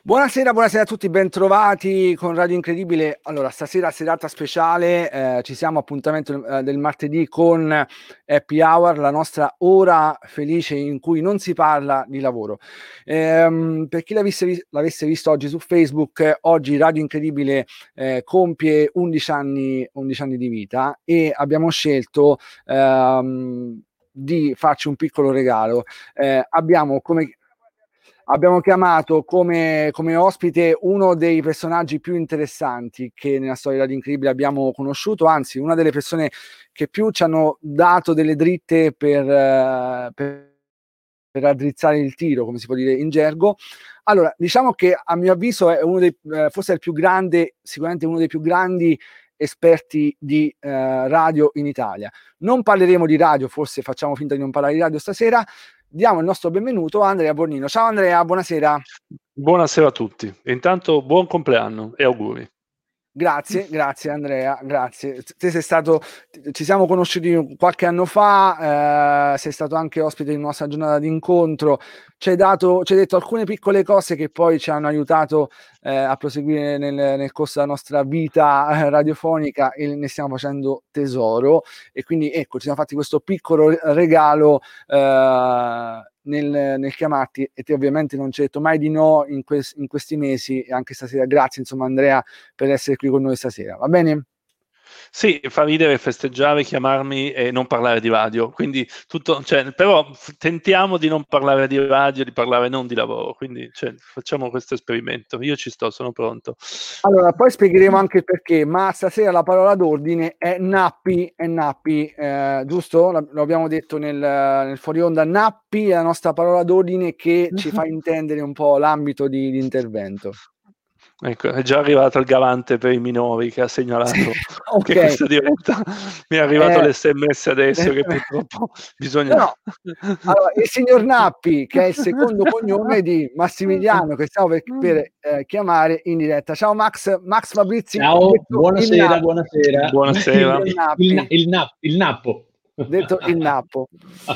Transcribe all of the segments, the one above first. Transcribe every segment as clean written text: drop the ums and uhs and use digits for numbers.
Buonasera, buonasera a tutti, bentrovati con Radio Incredibile. Allora, stasera serata speciale, ci siamo appuntamento del martedì con Happy Hour, la nostra ora felice in cui non si parla di lavoro. Per chi l'avesse visto oggi su Facebook, oggi Radio Incredibile compie 11 anni di vita e abbiamo scelto di farci un piccolo regalo. Abbiamo chiamato come ospite uno dei personaggi più interessanti che nella storia di Incredibile abbiamo conosciuto, anzi una delle persone che più ci hanno dato delle dritte per raddrizzare il tiro, come si può dire in gergo. Allora, diciamo che a mio avviso è uno dei, forse è il più grande, sicuramente uno dei più grandi esperti di radio in Italia. Non parleremo di radio, forse facciamo finta di non parlare di radio stasera. Diamo il nostro benvenuto a Andrea Bornino. Ciao Andrea, buonasera. Buonasera a tutti. Intanto buon compleanno e auguri. Grazie Andrea, grazie. Te sei stato, ci siamo conosciuti qualche anno fa, sei stato anche ospite in nostra giornata di incontro, ci hai detto alcune piccole cose che poi ci hanno aiutato a proseguire nel corso della nostra vita radiofonica e ne stiamo facendo tesoro, e quindi ecco, ci siamo fatti questo piccolo regalo nel chiamarti, e te ovviamente non ci hai detto mai di no in questi mesi, e anche stasera. Grazie insomma Andrea per essere qui con noi stasera, va bene? Sì, fa ridere festeggiare, chiamarmi e non parlare di radio, quindi tutto, però tentiamo di non parlare di radio, di parlare non di lavoro, quindi facciamo questo esperimento. Io ci sto, sono pronto. Allora, poi spiegheremo anche il perché, ma stasera la parola d'ordine è nappi, giusto? Lo abbiamo detto nel fuori onda. Nappi è la nostra parola d'ordine che ci fa intendere un po' l'ambito di intervento. Ecco, è già arrivato il garante per i minori che ha segnalato Okay. che questa diretta mi è arrivato l'SMS adesso che purtroppo bisogna... No. Allora, il signor Nappi, che è il secondo cognome di Massimiliano, che stavo per chiamare in diretta. Ciao Max Fabrizi. Ciao, buonasera. Buonasera. Il Nappo. Detto il Nappo.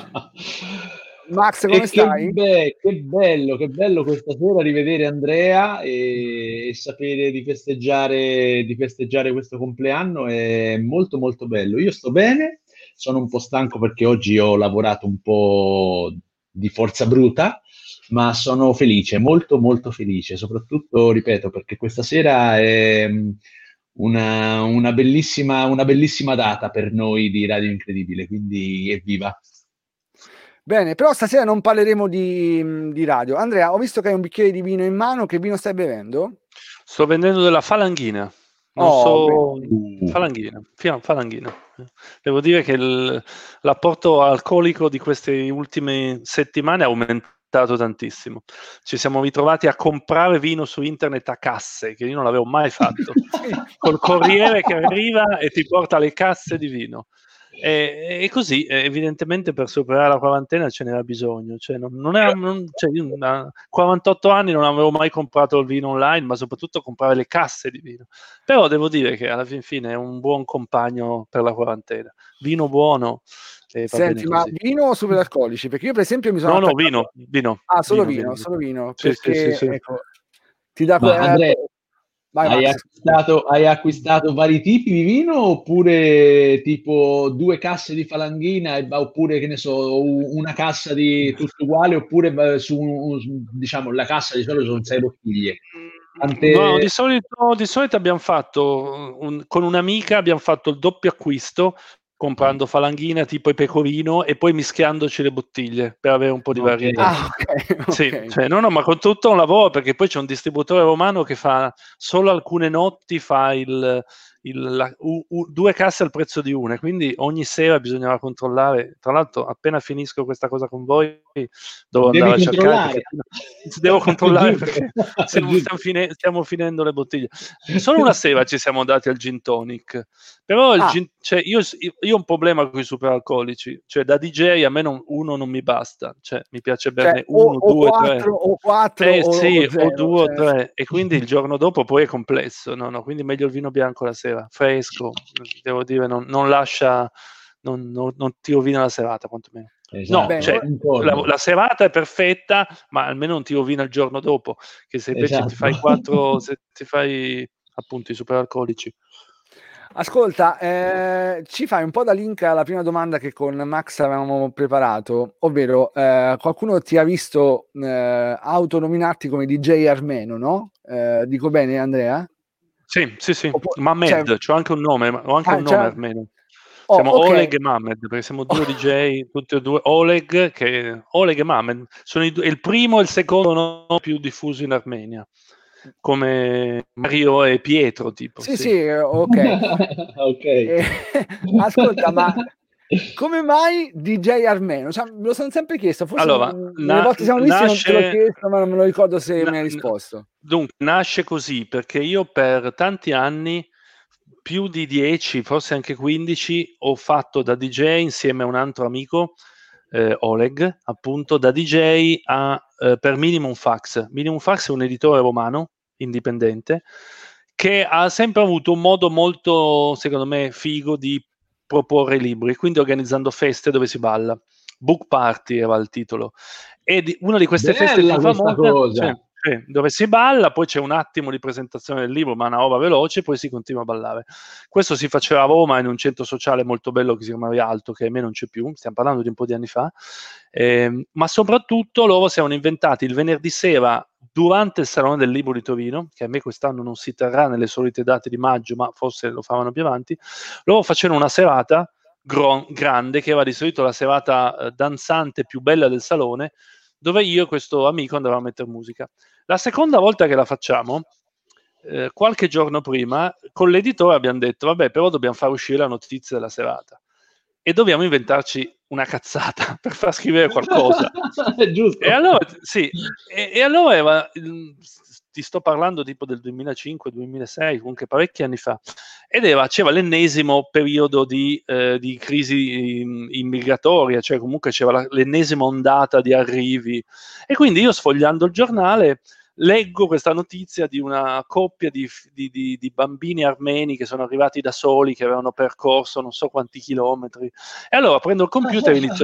Max, come stai? Che bello questa sera rivedere Andrea e sapere di festeggiare questo compleanno. È molto molto bello. Io sto bene, sono un po' stanco perché oggi ho lavorato un po' di forza bruta, ma sono felice, molto molto felice, soprattutto, ripeto, perché questa sera è una bellissima data per noi di Radio Incredibile, quindi evviva. Bene, però stasera non parleremo di radio. Andrea, ho visto che hai un bicchiere di vino in mano. Che vino stai bevendo? Sto vendendo della Falanghina. Falanghina. Devo dire che l'apporto alcolico di queste ultime settimane è aumentato tantissimo. Ci siamo ritrovati a comprare vino su internet a casse, che io non l'avevo mai fatto, col corriere che arriva e ti porta le casse di vino. E così evidentemente per superare la quarantena ce n'era bisogno, io a 48 anni non avevo mai comprato il vino online, ma soprattutto comprare le casse di vino. Però devo dire che alla fine è un buon compagno per la quarantena, vino buono. Senti, ma vino o superalcolici? Perché io per esempio mi sono vino. Ah, solo vino. Sì, perché sì. Ecco, ti dà Andrea, Vai, hai acquistato vari tipi di vino, oppure tipo 2 casse di Falanghina, oppure che ne so, una cassa di tutto uguale, oppure diciamo la cassa di solito sono 6 bottiglie? No, di solito abbiamo fatto con un'amica abbiamo fatto il doppio acquisto, comprando Falanghina tipo e pecorino e poi mischiandoci le bottiglie per avere un po' di varietà. Okay. Sì, no, ma con tutto un lavoro, perché poi c'è un distributore romano che fa solo alcune notti, fa 2 casse al prezzo di una, quindi ogni sera bisognava controllare. Tra l'altro, appena finisco questa cosa con voi, devo andare a cercare. Devo controllare perché stiamo finendo le bottiglie. Solo una sera ci siamo dati al gin tonic, però io ho un problema con i superalcolici, cioè da DJ a me uno non mi basta, cioè mi piace berne uno, due, tre. O 4 o 2 o 3, e quindi il giorno dopo poi è complesso. No, quindi meglio il vino bianco la sera, fresco, devo dire, non lascia, non ti rovina la serata quantomeno. Esatto. No, cioè, la serata è perfetta, ma almeno non ti rovina il giorno dopo, che se invece ti fai ti fai appunto i superalcolici. Ascolta, ci fai un po' da link alla prima domanda che con Max avevamo preparato, ovvero qualcuno ti ha visto autonominarti come DJ armeno, no? Dico bene, Andrea? Sì. Mamed, c'ho anche un nome, ho anche un nome armeno. Siamo Oleg e Mamed, perché siamo due DJ, tutti e due. Oleg e Mamed sono il primo e il secondo nome più diffuso in Armenia, come Mario e Pietro, tipo. Sì, ok. Ascolta, ma come mai DJ armeno? Cioè, me lo sono sempre chiesto, forse le volte siamo visti non te l'ho chiesto, ma non me lo ricordo se mi hai risposto. Dunque, nasce così, perché io per tanti anni, più di 10, forse anche 15, ho fatto da DJ insieme a un altro amico, Oleg, appunto, da DJ per Minimum Fax. Minimum Fax è un editore romano, indipendente, che ha sempre avuto un modo molto, secondo me, figo di proporre libri, quindi organizzando feste dove si balla. Book Party era il titolo. E una di queste feste più famose, dove si balla, poi c'è un attimo di presentazione del libro, ma una roba veloce, poi si continua a ballare. Questo si faceva a Roma in un centro sociale molto bello che si chiama Rialto, che a me non c'è più, stiamo parlando di un po' di anni fa, ma soprattutto loro si erano inventati il venerdì sera durante il Salone del Libro di Torino, che a me quest'anno non si terrà nelle solite date di maggio, ma forse lo faranno più avanti. Loro facevano una serata grande, che era di solito la serata danzante più bella del salone, dove io e questo amico andavamo a mettere musica. La seconda volta che la facciamo, qualche giorno prima, con l'editore abbiamo detto, vabbè, però dobbiamo far uscire la notizia della serata e dobbiamo inventarci una cazzata per far scrivere qualcosa. Giusto. E allora, sì, e allora ti sto parlando tipo del 2005-2006, comunque parecchi anni fa, ed c'era l'ennesimo periodo di crisi immigratoria, cioè comunque c'era l'ennesima ondata di arrivi, e quindi io, sfogliando il giornale, leggo questa notizia di una coppia di bambini armeni che sono arrivati da soli, che avevano percorso non so quanti chilometri, e allora prendo il computer e inizio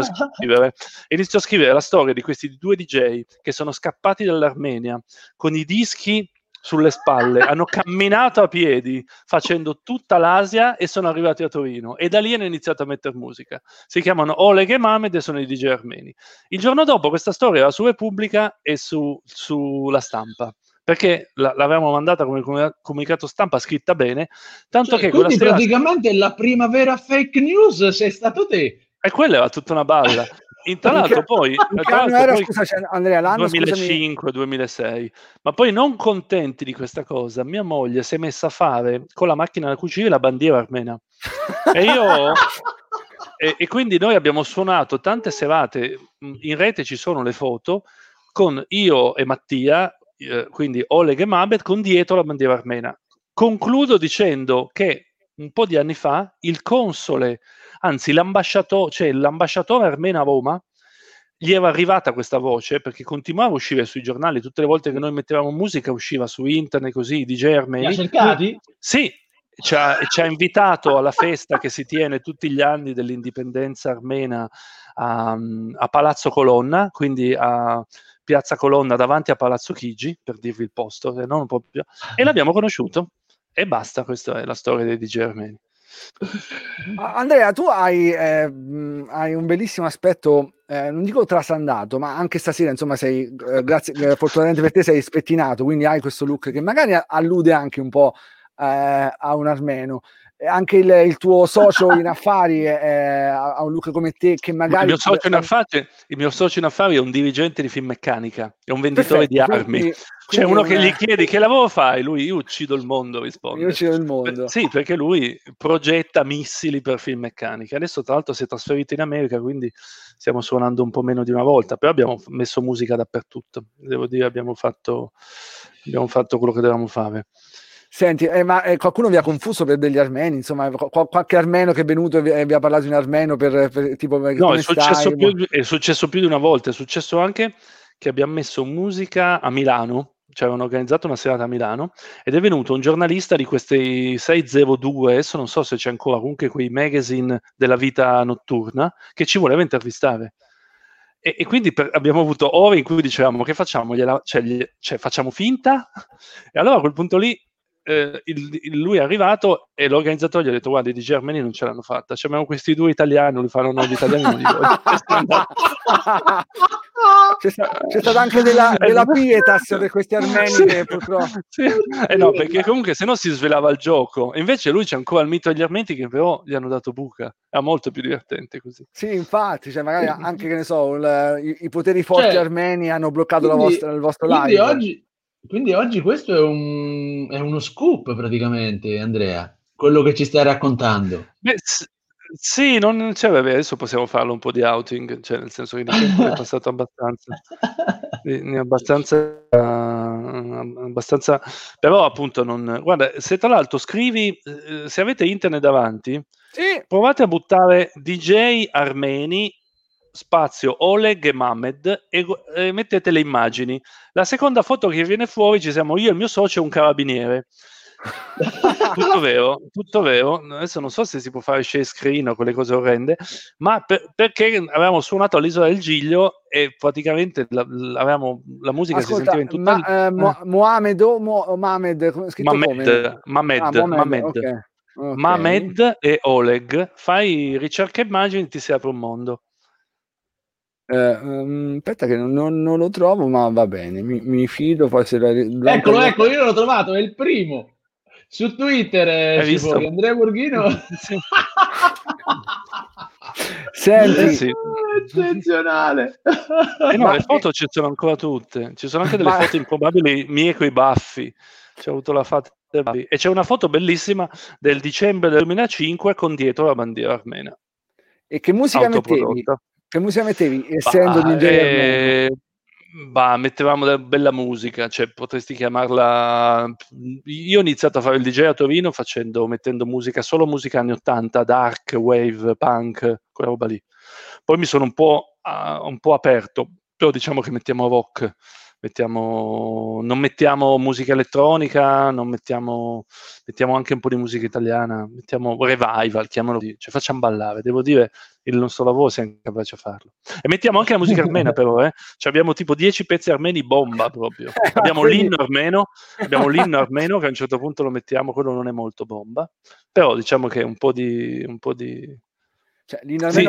a scrivere la storia di questi due DJ che sono scappati dall'Armenia con i dischi sulle spalle, hanno camminato a piedi facendo tutta l'Asia e sono arrivati a Torino, e da lì hanno iniziato a mettere musica. Si chiamano Oleg e Mamed e sono i DJ armeni. Il giorno dopo questa storia era su Repubblica e sulla Stampa, perché l'avevamo mandata come comunicato stampa scritta bene, tanto che quindi praticamente la prima vera fake news sei stato te. E quella era tutta una balla. Tra l'altro poi, scusa, Andrea, l'anno 2005-2006, ma poi, non contenti di questa cosa, mia moglie si è messa a fare con la macchina da cucire la bandiera armena. E quindi noi abbiamo suonato tante serate, in rete ci sono le foto, con io e Mattia, quindi Oleg e Mamed, con dietro la bandiera armena. Concludo dicendo che un po' di anni fa il console, anzi l'ambasciatore armeno a Roma, gli era arrivata questa voce, perché continuava a uscire sui giornali, tutte le volte che noi mettevamo musica usciva su internet, così, i DJ armeni. Li ha cercati? Sì, ci ha invitato alla festa che si tiene tutti gli anni dell'indipendenza armena a Palazzo Colonna, quindi a Piazza Colonna davanti a Palazzo Chigi, per dirvi il posto, non proprio, e l'abbiamo conosciuto. E basta, questa è la storia dei DJ armeni. Andrea, tu hai un bellissimo aspetto, non dico trasandato, ma anche stasera, insomma, sei, grazie, fortunatamente per te sei spettinato, quindi hai questo look che magari allude anche un po' a un armeno. Anche il tuo socio in affari ha un look come te, che magari... Il mio socio in affari è un dirigente di Finmeccanica, è un venditore di armi. C'è uno che gli chiedi che lavoro fai, lui: io uccido il mondo, risponde. Io uccido il mondo. Sì, perché lui progetta missili per Finmeccanica. Adesso tra l'altro si è trasferito in America, quindi stiamo suonando un po' meno di una volta, però abbiamo messo musica dappertutto. Devo dire, abbiamo fatto quello che dovevamo fare. Senti, ma qualcuno vi ha confuso per degli armeni? Insomma, qualche armeno che è venuto e vi ha parlato in armeno per tipo... No, è successo più di una volta. È successo anche che abbiamo messo musica a Milano, cioè avevano organizzato una serata a Milano, ed è venuto un giornalista di questi 602, adesso non so se c'è ancora, comunque quei magazine della vita notturna, che ci voleva intervistare. E quindi abbiamo avuto ore in cui dicevamo che facciamo? Facciamo finta? E allora a quel punto lì lui è arrivato e l'organizzatore gli ha detto: guarda, i DJ armeni non ce l'hanno fatta, abbiamo questi due italiani, li fanno noi, gli italiani non li vogliono. C'è stata anche della pietas per questi armeni che purtroppo no, perché comunque se no si svelava il gioco, e invece lui c'è ancora il mito degli armeni che però gli hanno dato buca, era molto più divertente così. Sì, infatti, cioè magari anche, che ne so, i poteri forti armeni hanno bloccato il vostro live. Quindi oggi questo è uno scoop praticamente, Andrea, quello che ci stai raccontando. Beh, sì, non c'è, vabbè, adesso possiamo farlo un po' di outing, cioè nel senso che di tempo ne è passato abbastanza, ne è abbastanza, però appunto non. Guarda, se tra l'altro scrivi, se avete internet davanti, sì, provate a buttare DJ armeni spazio Oleg e Mamed e mettete le immagini. La seconda foto che viene fuori ci siamo io e il mio socio e un carabiniere. Tutto vero. Adesso non so se si può fare share screen o quelle cose orrende, ma perché avevamo suonato all'Isola del Giglio e praticamente avevamo la musica. Ascolta, si sentiva in tutta Mohamed o Mamed, scritto Mamed, Mamed e Oleg. Fai ricerca immagini, ti si apre un mondo. Aspetta che non lo trovo, ma va bene, mi fido. Poi se eccolo, io l'ho trovato, è il primo. Su Twitter ci fuori Andrea Borghino. Sì. Senti, sì. Eccezionale. No, le foto ci sono ancora tutte. Ci sono anche delle foto improbabili mie coi baffi. C'è avuto la foto e c'è una foto bellissima del dicembre del 2005 con dietro la bandiera armena. E che musica mettevi? Che musica mettevi, essendo DJ armeno? Mettevamo della bella musica, cioè potresti chiamarla. Io ho iniziato a fare il DJ a Torino mettendo solo musica anni 80, dark, wave, punk, quella roba lì. Poi mi sono un po' aperto, però diciamo che mettiamo rock, non mettiamo musica elettronica, mettiamo anche un po' di musica italiana, mettiamo revival, chiamalo così, cioè facciamo ballare. Devo dire, il nostro lavoro siamo capaci a farlo. E mettiamo anche la musica armena, però, cioè abbiamo tipo 10 pezzi armeni bomba proprio. Abbiamo l'inno armeno che a un certo punto lo mettiamo, quello non è molto bomba, però diciamo che un po' di cioè,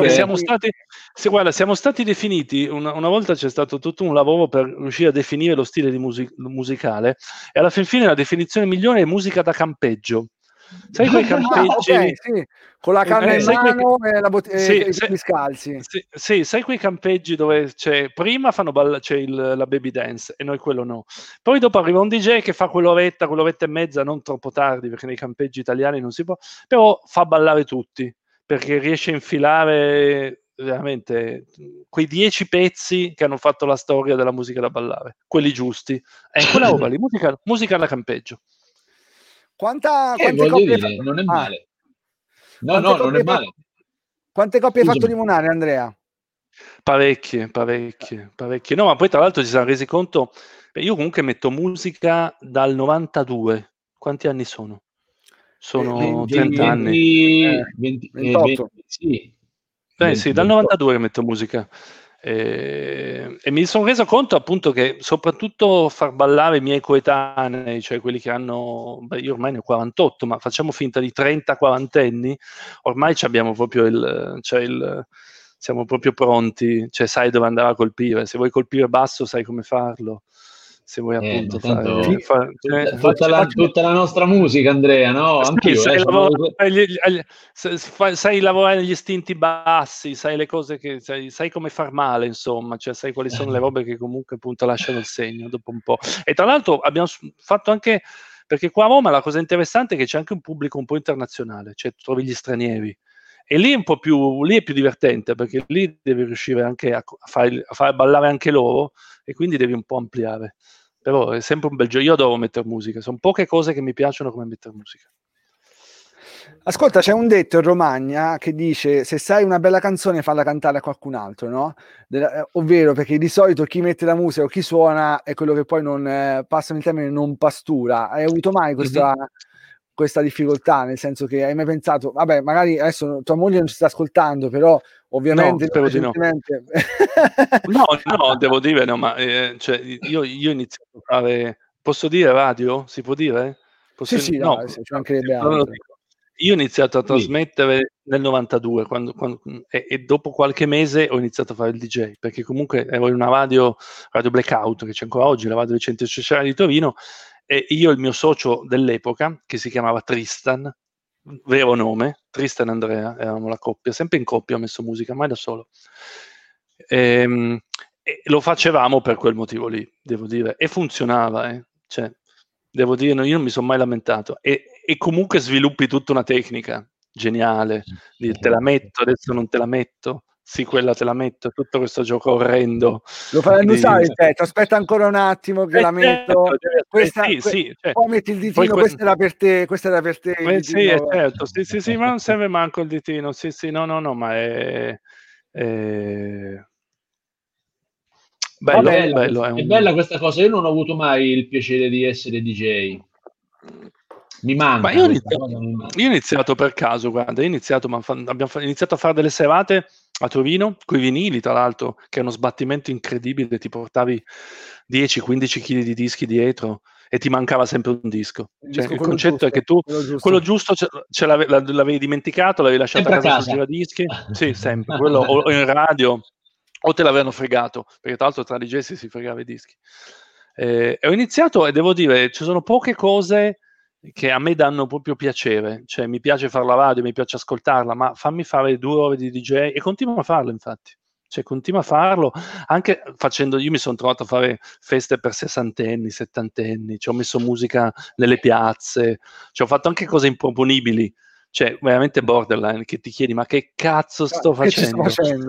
siamo stati definiti una volta. C'è stato tutto un lavoro per riuscire a definire lo stile musicale, e alla fine la definizione migliore è musica da campeggio. Sai quei campeggi? Okay, sì, con la canna in mano e i piedi scalzi. Sì, sai quei campeggi dove prima fanno c'è la baby dance e noi quello no. Poi dopo arriva un DJ che fa quell'oretta e mezza, non troppo tardi perché nei campeggi italiani non si può, però fa ballare tutti, perché riesce a infilare veramente quei 10 pezzi che hanno fatto la storia della musica da ballare, quelli giusti. E quella roba lì, musica da campeggio. Quante coppie dire, non è male. Non è male. Quante coppie hai fatto limonare, Andrea? Parecchie. No, ma poi tra l'altro ci siamo resi conto, io comunque metto musica dal 92. Quanti anni sono? Sono 30 anni. 28. Sì. Sì, dal 92 che metto musica. E mi sono reso conto appunto che soprattutto far ballare i miei coetanei, cioè quelli che hanno, io ormai ne ho 48, ma facciamo finta di 30-40 anni, ormai abbiamo proprio siamo proprio pronti, cioè sai dove andare a colpire, se vuoi colpire basso sai come farlo, se vuoi appunto tutta la nostra musica, Andrea, no? Anch'io, sai lavorare negli istinti bassi, sai le cose che sai come far male, insomma, cioè sai quali sono le robe che comunque appunto lasciano il segno dopo un po'. E tra l'altro abbiamo fatto anche, perché qua a Roma la cosa interessante è che c'è anche un pubblico un po' internazionale, cioè trovi gli stranieri. E lì è più divertente, perché lì devi riuscire anche a fare ballare anche loro, e quindi devi un po' ampliare. Però è sempre un bel gioco. Io adoro mettere musica, sono poche cose che mi piacciono come mettere musica. Ascolta, c'è un detto in Romagna che dice: se sai una bella canzone falla cantare a qualcun altro, no? Ovvero, perché di solito chi mette la musica o chi suona è quello che poi non, passano il termine, non pastura. Hai avuto mai questa questa difficoltà, nel senso che hai mai pensato, vabbè, magari adesso tua moglie non ci sta ascoltando, però ovviamente No, spero di no. recentemente No, devo dire no, ma cioè, io ho iniziato a fare, posso dire radio? Si può dire? sì, No, dai, ci mancherebbe no, altro. io ho iniziato a Sì. trasmettere nel 92 e dopo qualche mese ho iniziato a fare il DJ, perché comunque ero in una radio Blackout, che c'è ancora oggi, la radio del centro sociale di Torino, e io e il mio socio dell'epoca, che si chiamava Tristan, vero nome, Tristan e Andrea, eravamo la coppia, sempre in coppia ho messo musica, mai da solo. E lo facevamo per quel motivo lì, devo dire, e funzionava, cioè, devo dire, io non mi sono mai lamentato, e comunque sviluppi tutta una tecnica geniale, te la metto, adesso non te la metto, sì, quella te la metto, tutto questo gioco orrendo. Lo farai annusare il tetto, aspetta ancora un attimo che la metto, sì, poi metti il ditino, questa era per te, questa era per te. Sì, certo, sì, ma non serve manco il ditino, sì, no, ma è bello, è bella questa cosa. Io non ho avuto mai il piacere di essere DJ. Mi manca. Ma io ho iniziato per caso, guarda, abbiamo iniziato a fare delle serate a Torino, coi vinili, tra l'altro, che è uno sbattimento incredibile, ti portavi 10-15 kg di dischi dietro e ti mancava sempre un disco. Cioè, il concetto è che tu quello giusto l'avevi dimenticato, l'avevi lasciato a casa sul giradischi, sì, sempre, quello o in radio, o te l'avevano fregato, perché tra l'altro tra DJ si fregava i dischi. Ho iniziato e devo dire, ci sono poche cose che a me danno proprio piacere, cioè mi piace fare la radio, mi piace ascoltarla, ma fammi fare 2 ore di DJ e continuo a farlo, infatti. Cioè continua a farlo, anche facendo, io mi sono trovato a fare feste per 60enni, 70enni, ci ho messo musica nelle piazze, ci ho fatto anche cose improponibili, cioè veramente borderline, che ti chiedi ma che cazzo sto facendo?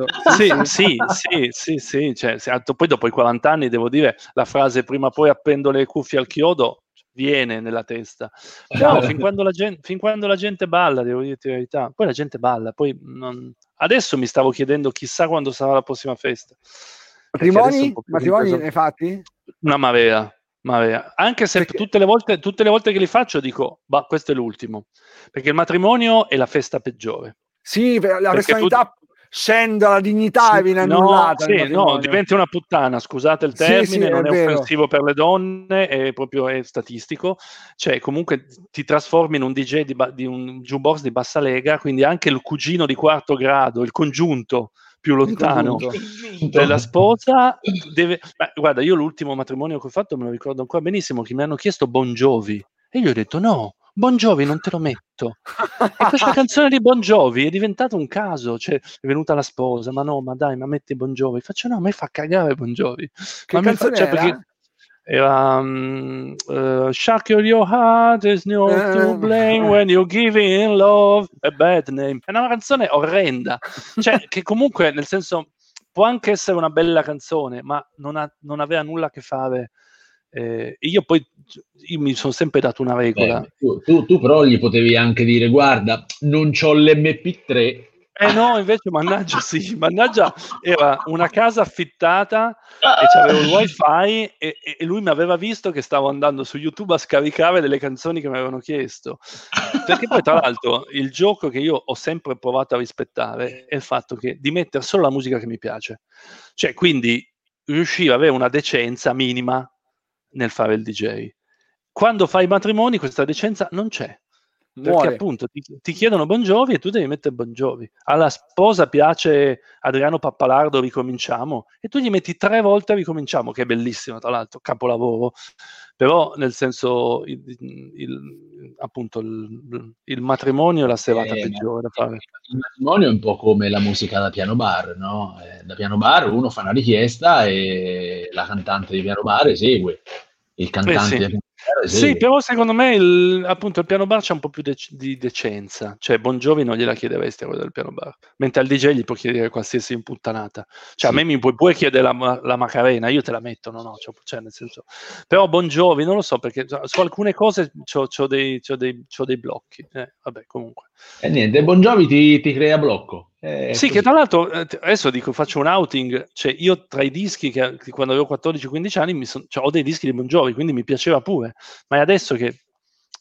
Sì, cioè, poi dopo i 40 anni devo dire, la frase prima o poi appendo le cuffie al chiodo viene nella testa, però fin quando la gente balla, devo dirti la verità, poi la gente balla, poi adesso mi stavo chiedendo chissà quando sarà la prossima festa. Matrimoni ne hai fatti? Una marea, anche se tutte le volte che li faccio dico, bah, questo è l'ultimo, perché il matrimonio è la festa peggiore. Sì, la personalità scende, la dignità e viene annullata. No, diventi una puttana, scusate il termine, non è offensivo per le donne, è statistico, cioè comunque ti trasformi in un DJ di un jukebox di bassa lega, quindi anche il cugino di quarto grado, il congiunto più lontano della sposa deve... guarda, io l'ultimo matrimonio che ho fatto me lo ricordo ancora benissimo, che mi hanno chiesto Bon Jovi e io ho detto no, Bon Jovi non te lo metto. E questa canzone di Bon Jovi è diventata un caso, cioè è venuta la sposa, ma dai, ma metti Bon Jovi. Faccio no, a me fa cagare Bon Jovi. Che canzone era? Perché era Shock Your Heart, there's no to blame when you're giving love a bad name. È una canzone orrenda, cioè che comunque nel senso può anche essere una bella canzone, ma non aveva nulla a che fare. Io mi sono sempre dato una regola. Tu però gli potevi anche dire guarda, non c'ho l'MP3. No, invece mannaggia, era una casa affittata e c'avevo il wifi e lui mi aveva visto che stavo andando su YouTube a scaricare delle canzoni che mi avevano chiesto, perché poi tra l'altro il gioco che io ho sempre provato a rispettare è il fatto di mettere solo la musica che mi piace, cioè quindi riuscire ad avere una decenza minima nel fare il DJ. Quando fai i matrimoni questa decenza non c'è. Perché appunto ti chiedono Bon Jovi e tu devi mettere Bon Jovi. Alla sposa piace Adriano Pappalardo, Ricominciamo, e tu gli metti 3 volte Ricominciamo, che è bellissimo tra l'altro, capolavoro, però nel senso appunto il matrimonio è la serata peggiore da fare. Il matrimonio è un po' come la musica da piano bar, no? Da piano bar uno fa una richiesta e la cantante di piano bar esegue, il cantante di piano bar esegue. Sì, però secondo me appunto il piano bar c'è un po' più di decenza, cioè Bon Jovi non gliela chiederesti a quello del piano bar, mentre al DJ gli puoi chiedere qualsiasi imputtanata, cioè a me mi puoi chiedere la Macarena, io te la metto, cioè nel senso, però Bon Jovi non lo so, perché su alcune cose c'ho dei blocchi, vabbè, comunque. E niente, Bon Jovi ti crea blocco. Sì, così. Che tra l'altro adesso faccio un outing, cioè io tra i dischi che quando avevo 14-15 anni ho dei dischi di Bon Jovi, quindi mi piaceva pure, ma è adesso che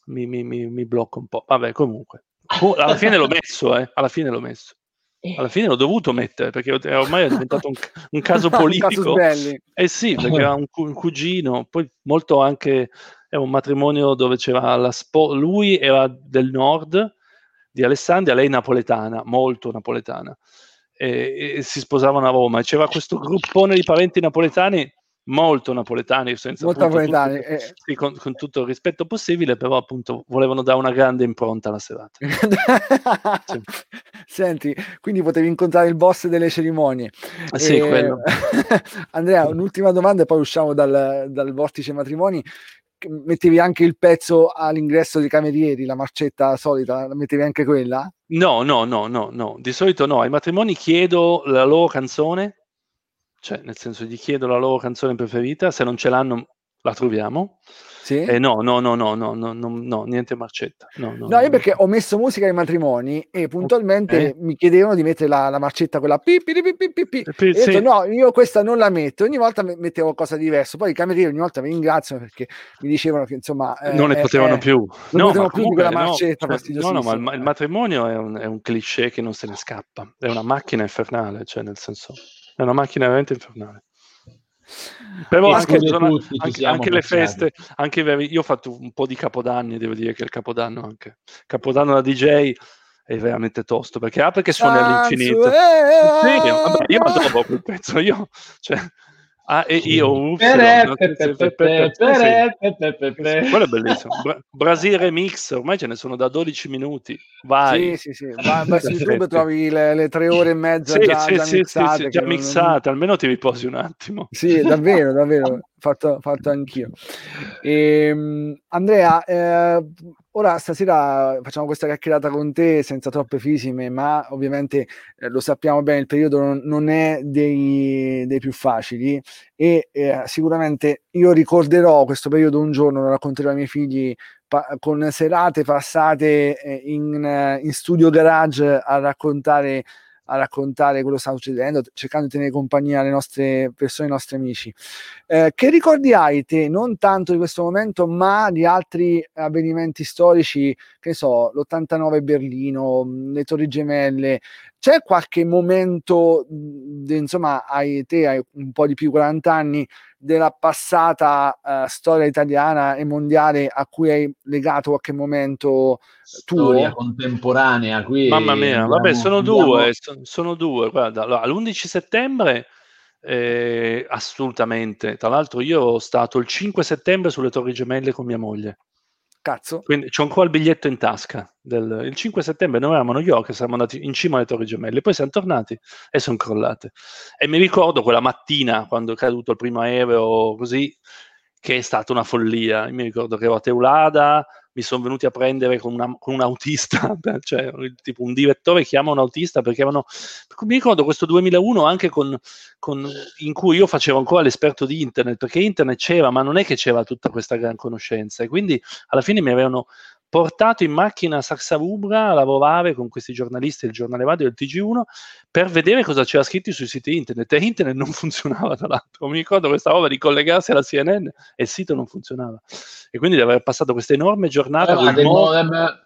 mi blocca un po'. Vabbè, comunque. Alla fine l'ho messo, alla fine l'ho messo. Alla fine l'ho dovuto mettere, perché ormai è diventato un caso politico. Sì, perché era un cugino, poi molto anche, è un matrimonio dove c'era lui era del nord di Alessandria, lei napoletana, molto napoletana, e si sposavano a Roma, e c'era questo gruppone di parenti napoletani, molto napoletani, senza molto appunto, napoletani, sì, con tutto il rispetto possibile, però appunto volevano dare una grande impronta alla serata. Sì. Senti, quindi potevi incontrare il boss delle cerimonie. Sì, quello. Andrea, un'ultima domanda e poi usciamo dal vortice matrimoni. Mettevi anche il pezzo all'ingresso dei camerieri, la marcetta solita, mettevi anche quella? No, di solito no, ai matrimoni chiedo la loro canzone, cioè nel senso gli chiedo la loro canzone preferita, se non ce l'hanno la troviamo. Sì? No, niente marcetta. No, io perché ho messo musica ai matrimoni e puntualmente mi chiedevano di mettere la marcetta quella pi. E sì. detto, no, io questa non la metto, ogni volta mettevo qualcosa di diverso. Poi i camerieri ogni volta mi ringraziano perché mi dicevano che insomma non ne potevano più. Non potevano più di quella marcetta fastidiosissima. Ma il matrimonio è un cliché che non se ne scappa, è una macchina infernale, cioè nel senso è una macchina veramente infernale. Però anche le feste, io ho fatto un po' di capodanni, devo dire che il capodanno da DJ è veramente tosto, perché suoni all'infinito. Sì, vabbè, io adoro quel pezzo, quello è bellissimo. Brasil Remix, ormai ce ne sono da 12 minuti. Vai. Sì. Vai su YouTube, trovi le 3 ore e mezza già mixate. Già mixate, almeno ti riposi un attimo. Sì, davvero, fatto anch'io. Andrea, ora stasera facciamo questa chiacchierata con te senza troppe fisime, ma ovviamente lo sappiamo bene, il periodo non è dei più facili e sicuramente io ricorderò questo periodo un giorno, lo racconterò ai miei figli con serate passate in studio garage a raccontare quello che sta succedendo, cercando di tenere compagnia alle nostre persone, ai nostri amici. Che ricordi hai te, non tanto di questo momento, ma di altri avvenimenti storici, che so, l'89 Berlino, le Torri Gemelle? C'è qualche momento, insomma, hai un po' di più 40 anni, della passata storia italiana e mondiale a cui hai legato qualche momento storia tuo? contemporanea qui? Mamma mia, vabbè, sono due, guarda, allora, l'11 settembre assolutamente, tra l'altro io ero stato il 5 settembre sulle Torri Gemelle con mia moglie. Cazzo. Quindi c'ho ancora il biglietto in tasca. Il 5 settembre noi eravamo a New York, siamo andati in cima alle Torri Gemelle, poi siamo tornati e sono crollate. E mi ricordo quella mattina, quando è caduto il primo aereo, così, che è stata una follia. Mi ricordo che ero a Teulada, mi sono venuti a prendere con un autista, cioè tipo un direttore chiama un autista perché mi ricordo questo 2001 anche in cui io facevo ancora l'esperto di internet, perché internet c'era, ma non è che c'era tutta questa gran conoscenza, e quindi alla fine mi avevano portato in macchina a Saxarubra a lavorare con questi giornalisti del giornale radio del TG1 per vedere cosa c'era scritto sui siti internet, e internet non funzionava, tra l'altro. Mi ricordo questa roba di collegarsi alla CNN e il sito non funzionava, e quindi di aver passato questa enorme giornata del modem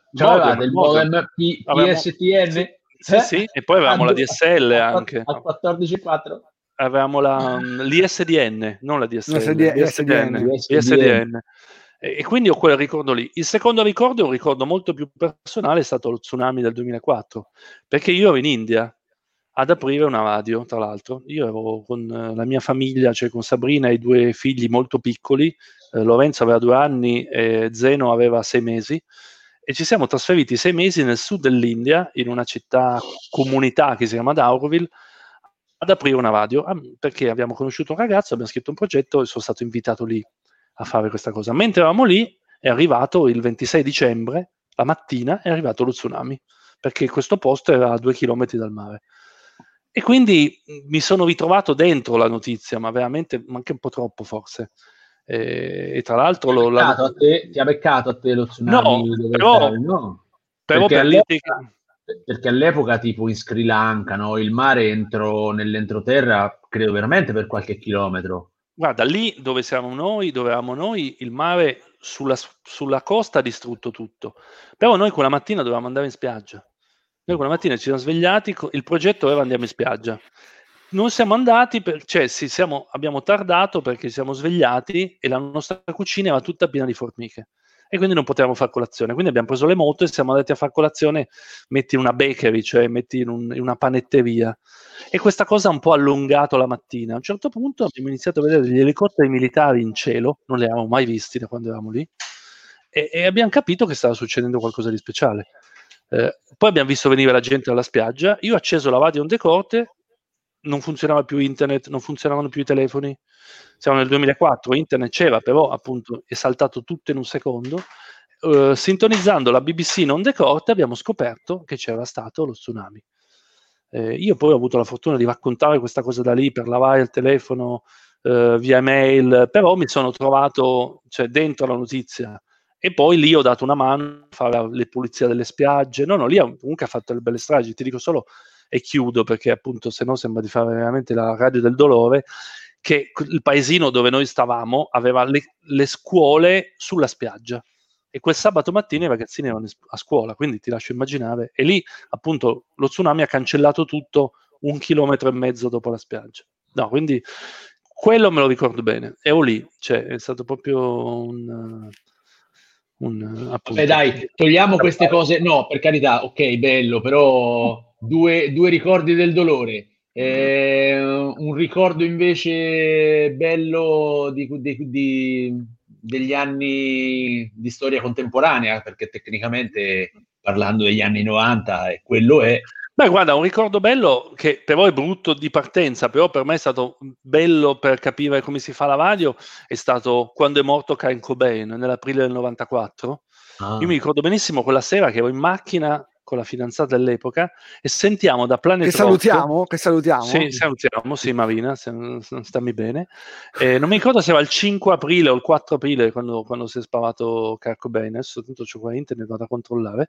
PSTN. Sì, e poi avevamo la DSL anche. Al 14.4 avevamo l'ISDN, non la DSL, l'ISDN. E quindi ho quel ricordo lì. Il secondo ricordo è un ricordo molto più personale, è stato lo tsunami del 2004, perché io ero in India ad aprire una radio, tra l'altro. Io ero con la mia famiglia, cioè con Sabrina e i 2 figli molto piccoli, Lorenzo aveva 2 anni e Zeno aveva 6 mesi, e ci siamo trasferiti 6 mesi nel sud dell'India, in una comunità che si chiama Dauroville, ad aprire una radio, perché abbiamo conosciuto un ragazzo, abbiamo scritto un progetto e sono stato invitato lì a fare questa cosa. Mentre eravamo lì è arrivato il 26 dicembre, la mattina, è arrivato lo tsunami, perché questo posto era a 2 chilometri dal mare. E quindi mi sono ritrovato dentro la notizia, ma veramente anche un po' troppo forse. E tra l'altro ti ha beccato a te lo tsunami? No, però perché all'epoca tipo in Sri Lanka, no, il mare nell'entroterra credo veramente per qualche chilometro. Guarda, lì dove siamo noi, dove eravamo noi, il mare sulla costa ha distrutto tutto. Però noi quella mattina dovevamo andare in spiaggia. Noi quella mattina ci siamo svegliati, il progetto era andiamo in spiaggia. Non siamo andati, abbiamo tardato perché ci siamo svegliati e la nostra cucina era tutta piena di formiche. E quindi non potevamo fare colazione. Quindi abbiamo preso le moto e siamo andati a fare colazione, metti in una bakery, cioè metti in una panetteria. E questa cosa ha un po' allungato la mattina. A un certo punto abbiamo iniziato a vedere degli elicotteri militari in cielo, non li avevamo mai visti da quando eravamo lì, e abbiamo capito che stava succedendo qualcosa di speciale. Poi abbiamo visto venire la gente dalla spiaggia, io ho acceso la radio on the corte, non funzionava più internet, non funzionavano più i telefoni. Siamo nel 2004, internet c'era, però appunto è saltato tutto in un secondo. Sintonizzando la BBC in onde corte abbiamo scoperto che c'era stato lo tsunami. Io poi ho avuto la fortuna di raccontare questa cosa da lì per lavare il telefono via email, però mi sono trovato dentro la notizia e poi lì ho dato una mano a fare le pulizie delle spiagge. No, lì comunque ha fatto delle belle stragi, ti dico solo e chiudo perché appunto se no sembra di fare veramente la radio del dolore, che il paesino dove noi stavamo aveva le scuole sulla spiaggia e quel sabato mattina i ragazzini erano a scuola, quindi ti lascio immaginare, e lì appunto lo tsunami ha cancellato tutto 1,5 chilometri dopo la spiaggia. No, quindi quello me lo ricordo bene, ero lì, è stato proprio appunto. Vabbè, dai, togliamo queste cose. No, per carità, ok, bello, però due ricordi del dolore. Un ricordo invece bello degli anni di storia contemporanea, perché tecnicamente parlando degli anni 90, quello è. Beh, guarda, un ricordo bello che però è brutto di partenza, però per me è stato bello per capire come si fa la radio, è stato quando è morto Kurt Cobain nell'aprile del 94. Io mi ricordo benissimo quella sera che ero in macchina con la fidanzata dell'epoca e sentiamo da Planet Rock. Che salutiamo? Sì, salutiamo, sì, Marina, stammi bene. Non mi ricordo se era il 5 aprile o il 4 aprile quando si è sparato Kurt Cobain, adesso tutto c'ho qua internet, vado a controllare.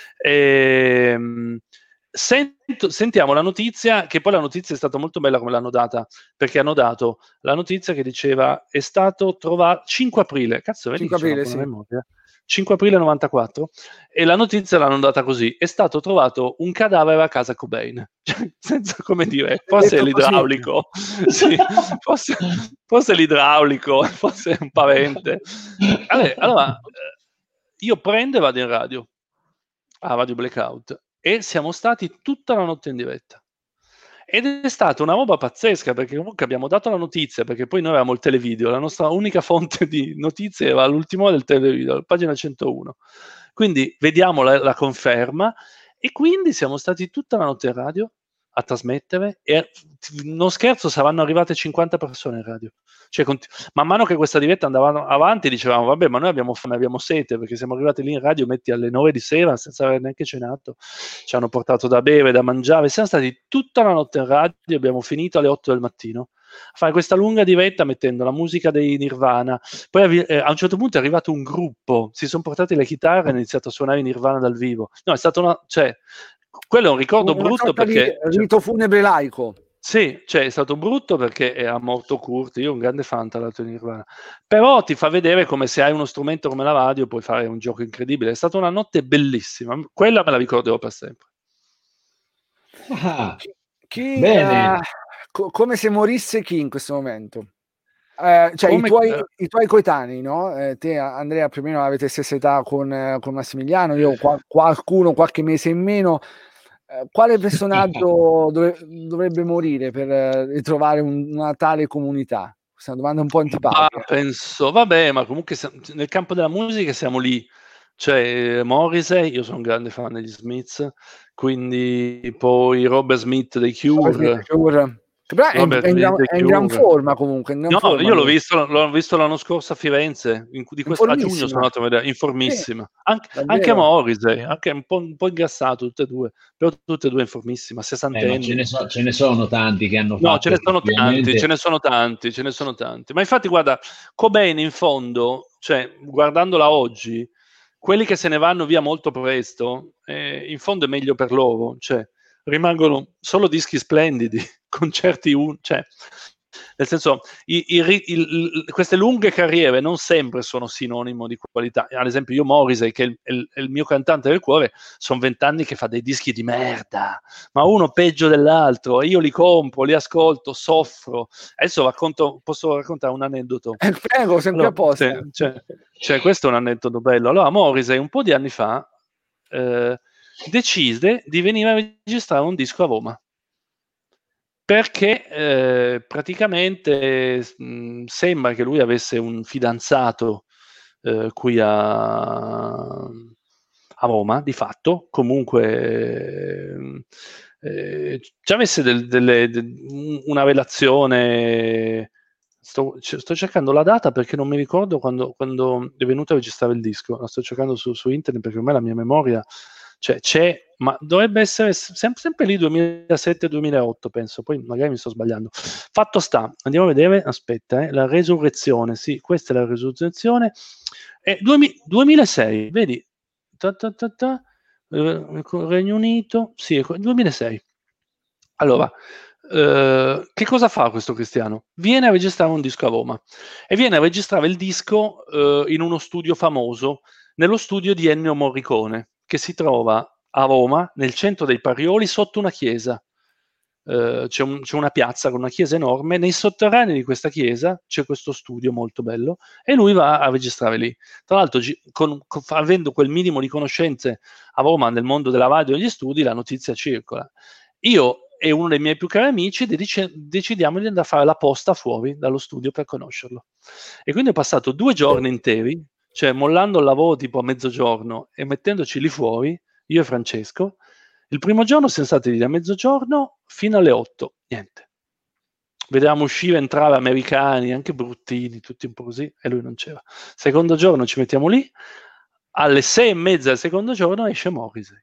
Sentiamo la notizia, che poi la notizia è stata molto bella come l'hanno data, perché hanno dato la notizia che diceva è stato trovato 5 aprile, cazzo, vedi 5 aprile, sì. Memoria. 5 aprile 94, e la notizia l'hanno data così: è stato trovato un cadavere a casa Cobain. Senza come dire, forse è l'idraulico, sì, forse l'idraulico, forse un parente. Allora io prendo e vado in radio, a Radio Blackout, e siamo stati tutta la notte in diretta. Ed è stata una roba pazzesca, perché comunque abbiamo dato la notizia, perché poi noi avevamo il televideo, la nostra unica fonte di notizie era l'ultimo del televideo, pagina 101. Quindi vediamo la conferma, e quindi siamo stati tutta la notte in radio a trasmettere, e non scherzo, saranno arrivate 50 persone in radio. Man mano che questa diretta andava avanti dicevamo vabbè, ma noi abbiamo fame, abbiamo sete, perché siamo arrivati lì in radio metti alle 9 di sera senza aver neanche cenato, ci hanno portato da bere, da mangiare, siamo stati tutta la notte in radio, abbiamo finito alle 8 del mattino a fare questa lunga diretta mettendo la musica dei Nirvana. Poi a un certo punto è arrivato un gruppo, si sono portati le chitarre e hanno iniziato a suonare Nirvana dal vivo. No, è stato quello è un ricordo brutto, perché rito funebre laico. Sì, è stato brutto perché era morto Kurt, io un grande fan tra l'altro di Nirvana, però ti fa vedere come se hai uno strumento come la radio puoi fare un gioco incredibile. È stata una notte bellissima, quella me la ricorderò per sempre. Bene. Come se morisse chi in questo momento? I tuoi coetanei, no? Te, Andrea, più o meno avete stessa età con Massimiliano, io qualche mese in meno. Quale personaggio dovrebbe morire per ritrovare una tale comunità? Questa è una domanda un po' antipatica. Penso, vabbè, ma comunque nel campo della musica siamo lì. Morrissey, io sono un grande fan degli Smiths, quindi poi Robert Smith dei Cure. È in gran forma comunque. Io l'ho visto l'anno scorso a Firenze, a giugno sono andato a vedere, informissima. Anche Morrissey, anche un po' ingrassato, tutte e due, però tutte e due informissima, 60 anni. Ce ne sono tanti che hanno fatto. No, ce ne sono tanti. Ma infatti, guarda, Cobain in fondo, guardandola oggi, quelli che se ne vanno via molto presto, in fondo è meglio per loro, rimangono solo dischi splendidi, concerti Nel senso, queste lunghe carriere non sempre sono sinonimo di qualità. Ad esempio, io Morrissey, che è il mio cantante del cuore, sono 20 anni che fa dei dischi di merda, ma uno peggio dell'altro, e io li compro, li ascolto, soffro. Adesso posso raccontare un aneddoto. Prego, sempre Allora, apposta. cioè, questo è un aneddoto bello. Allora, Morrissey un po' di anni fa decise di venire a registrare un disco a Roma, perché praticamente sembra che lui avesse un fidanzato qui a Roma, di fatto, comunque ci avesse una relazione. Sto cercando la data perché non mi ricordo quando è venuto a registrare il disco, la sto cercando su internet perché ormai la mia memoria c'è, ma dovrebbe essere sempre lì 2007-2008 penso, poi magari mi sto sbagliando. Fatto sta, andiamo a vedere, aspetta, la resurrezione, sì, questa è la resurrezione, 2006, vedi, Regno Unito, sì, 2006. Allora, che cosa fa questo cristiano? Viene a registrare un disco a Roma e viene a registrare il disco in uno studio famoso, nello studio di Ennio Morricone, che si trova a Roma, nel centro dei Parioli, sotto una chiesa. C'è una piazza con una chiesa enorme, nei sotterranei di questa chiesa c'è questo studio molto bello e lui va a registrare lì. Tra l'altro, avendo quel minimo di conoscenze a Roma nel mondo della radio e degli studi, la notizia circola. Io e uno dei miei più cari amici decidiamo di andare a fare la posta fuori dallo studio per conoscerlo. E quindi ho passato 2 giorni interi, cioè mollando il lavoro tipo a mezzogiorno e mettendoci lì fuori, io e Francesco. Il primo giorno siamo stati lì da mezzogiorno fino alle 8, niente. Vedevamo uscire, entrare americani, anche bruttini, tutti un po' così, e lui non c'era. Secondo giorno ci mettiamo lì, alle 6:30 del secondo giorno esce Morrissey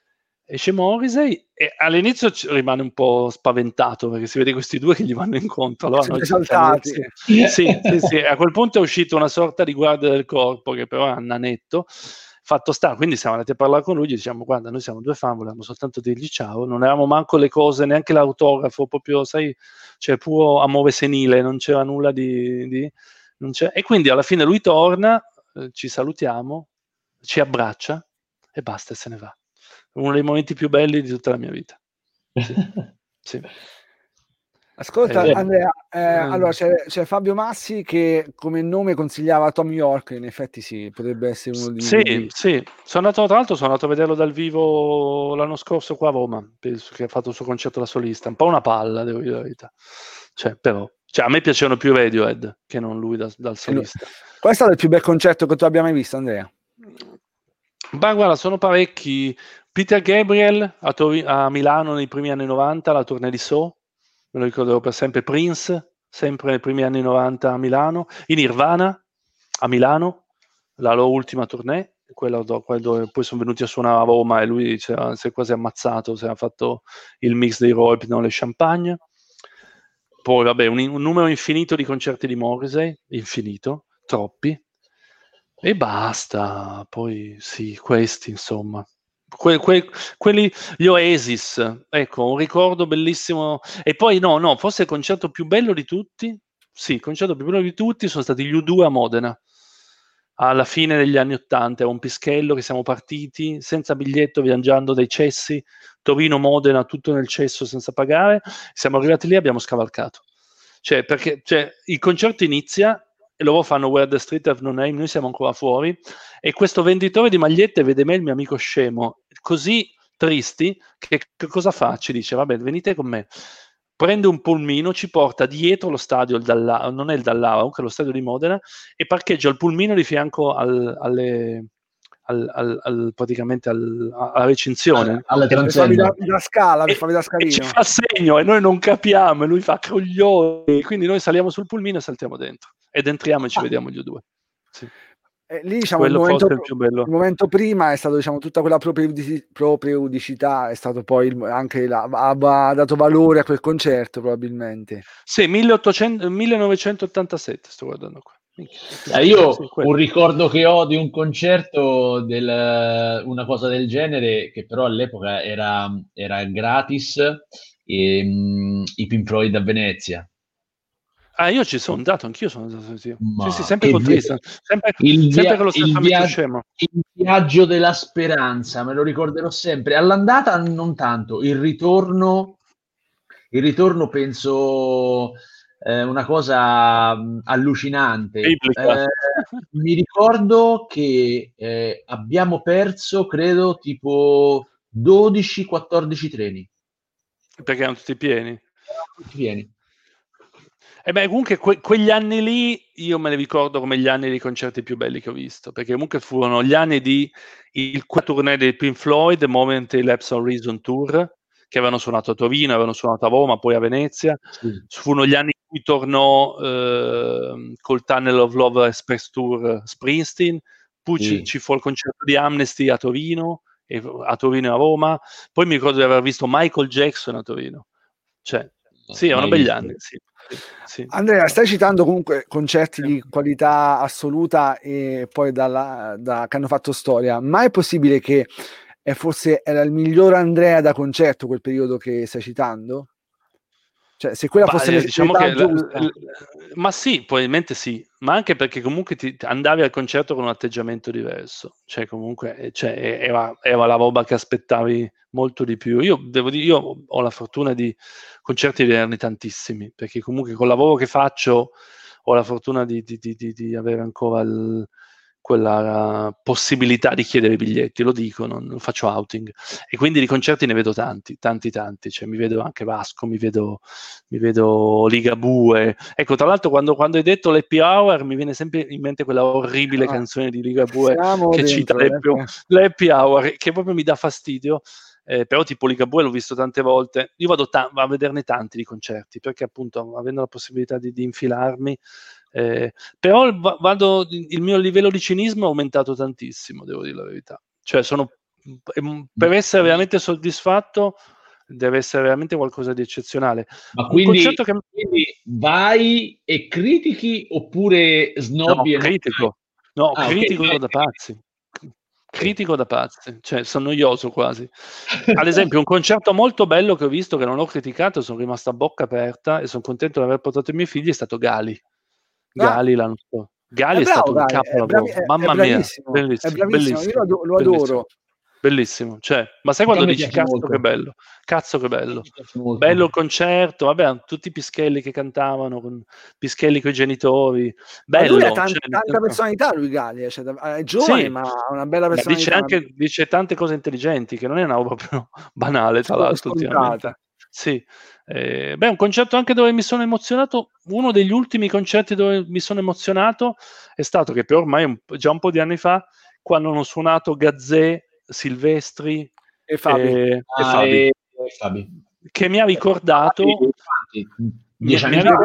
e all'inizio rimane un po' spaventato perché si vede questi due che gli vanno incontro. Allora noi saltati. Sì, a quel punto è uscita una sorta di guardia del corpo che però è un nanetto. Fatto sta, quindi siamo andati a parlare con lui, gli diciamo guarda, noi siamo 2 fan, volevamo soltanto dirgli ciao, non avevamo manco le cose, neanche l'autografo, proprio sai, cioè puro amore senile, non c'era nulla non c'è. E quindi alla fine lui torna, ci salutiamo, ci abbraccia e basta e se ne va. Uno dei momenti più belli di tutta la mia vita. Sì. Ascolta Andrea, allora c'è Fabio Massi che come nome consigliava Tom York, in effetti sì, potrebbe essere uno di sì. Sono andato a vederlo dal vivo l'anno scorso qua a Roma, penso che ha fatto il suo concerto da solista, un po' una palla, devo dire la verità. Però a me piacevano più Radiohead che non lui dal solista. Qual è stato il più bel concerto che tu abbia mai visto, Andrea? Beh, guarda, sono parecchi. Peter Gabriel a Milano nei primi anni 90, la tournée di So, me lo ricorderò per sempre. Prince, sempre nei primi anni 90 a Milano. I Nirvana a Milano, la loro ultima tournée, quella dove poi sono venuti a suonare a Roma e lui si è quasi ammazzato, si era fatto il mix dei Rohypnol e Champagne. Poi vabbè, un numero infinito di concerti di Morrissey, infinito, troppi. E basta, poi sì, questi insomma. Quelli, gli Oasis, ecco, un ricordo bellissimo. E poi no, forse il concerto più bello di tutti, sì, il concerto più bello di tutti sono stati gli U2 a Modena, alla fine degli anni '80, un pischello che siamo partiti senza biglietto, viaggiando dai cessi, Torino-Modena, tutto nel cesso senza pagare, siamo arrivati lì e abbiamo scavalcato. Perché il concerto inizia e loro fanno Where the Street Have No Name, noi siamo ancora fuori, e questo venditore di magliette vede me, il mio amico scemo, così tristi, che cosa fa? Ci dice, vabbè, venite con me. Prende un pulmino, ci porta dietro lo stadio, non è il Dallara, comunque lo stadio di Modena, e parcheggia il pulmino di fianco praticamente alla recinzione, alla transenne, da scala, e ci fa segno e noi non capiamo e lui fa coglioni, quindi noi saliamo sul pulmino e saltiamo dentro ed entriamo e ci vediamo gli due. Sì. Lì diciamo il momento prima è stato tutta quella propeudicità, è stato poi anche ha dato valore a quel concerto probabilmente. Sì, 1987 sto guardando qua. Io un ricordo che ho di un concerto, una cosa del genere, che però all'epoca era gratis, i Pink Floyd a Venezia. Io ci sono andato, anch'io sono andato. Sì, sempre che col Tristan, sempre con lo stesso amico scemo. Il viaggio della speranza, me lo ricorderò sempre. All'andata non tanto, il ritorno penso una cosa allucinante. Mi ricordo che abbiamo perso, credo, tipo 12-14 treni. Perché erano tutti pieni? Erano tutti pieni. Comunque quegli anni lì io me li ricordo come gli anni dei concerti più belli che ho visto, perché comunque furono gli anni di il tournée dei Pink Floyd, Moment Lapse on Reason Tour, che avevano suonato a Torino, avevano suonato a Roma, poi a Venezia. Sì. Furono gli anni in cui tornò col Tunnel of Love Express Tour Springsteen, poi sì. ci fu il concerto di Amnesty a Torino e a Roma, poi mi ricordo di aver visto Michael Jackson a Torino. Cioè, sì, erano begli anni, sì. Sì. Andrea, stai citando comunque concerti di qualità assoluta e poi che hanno fatto storia, ma è possibile che forse era il miglior Andrea da concerto quel periodo che stai citando? Cioè, se quella fosse diciamo che ma sì, probabilmente sì, ma anche perché comunque andavi al concerto con un atteggiamento diverso, cioè comunque era la roba che aspettavi molto di più. Io devo dire, io ho la fortuna di concerti di vederne tantissimi, perché comunque col lavoro che faccio ho la fortuna di avere ancora quella possibilità di chiedere biglietti, lo dico, non faccio outing, e quindi di concerti ne vedo tanti, cioè mi vedo anche Vasco, mi vedo Ligabue. Ecco, tra l'altro quando hai detto l'Happy Hour mi viene sempre in mente quella orribile canzone di Ligabue che cita l'Happy Hour, che proprio mi dà fastidio. Però tipo Ligabue l'ho visto tante volte, io vado a vederne tanti di concerti, perché appunto avendo la possibilità di infilarmi, però il mio livello di cinismo è aumentato tantissimo, devo dire la verità, cioè per essere veramente soddisfatto deve essere veramente qualcosa di eccezionale. Ma quindi vai e critichi oppure snobbi? Critico okay. Da pazzi. Critico da pazzi, cioè sono noioso quasi. Ad esempio un concerto molto bello che ho visto, che non ho criticato, sono rimasto a bocca aperta e sono contento di aver portato i miei figli, è stato Gali. Gali l'anno scorso. Gali è stato un capolavoro, mamma mia, bellissimo, è bravissimo, io lo adoro. Bellissimo, cioè, ma sai quando dici cazzo che bello, bello il concerto, vabbè, tutti i Pischelli che cantavano, con Pischelli coi genitori, bello. Ma lui ha tanta personalità, lui Gali, cioè, è giovane, sì, ma ha una bella personalità. Dice tante cose intelligenti, che non è una roba proprio banale, tra l'altro, ultimamente. Sì, un concerto anche dove mi sono emozionato, uno degli ultimi concerti dove mi sono emozionato è stato che per ormai già un po' di anni fa, quando hanno suonato Gazzè, Silvestri e Fabi, che mi ha ricordato mi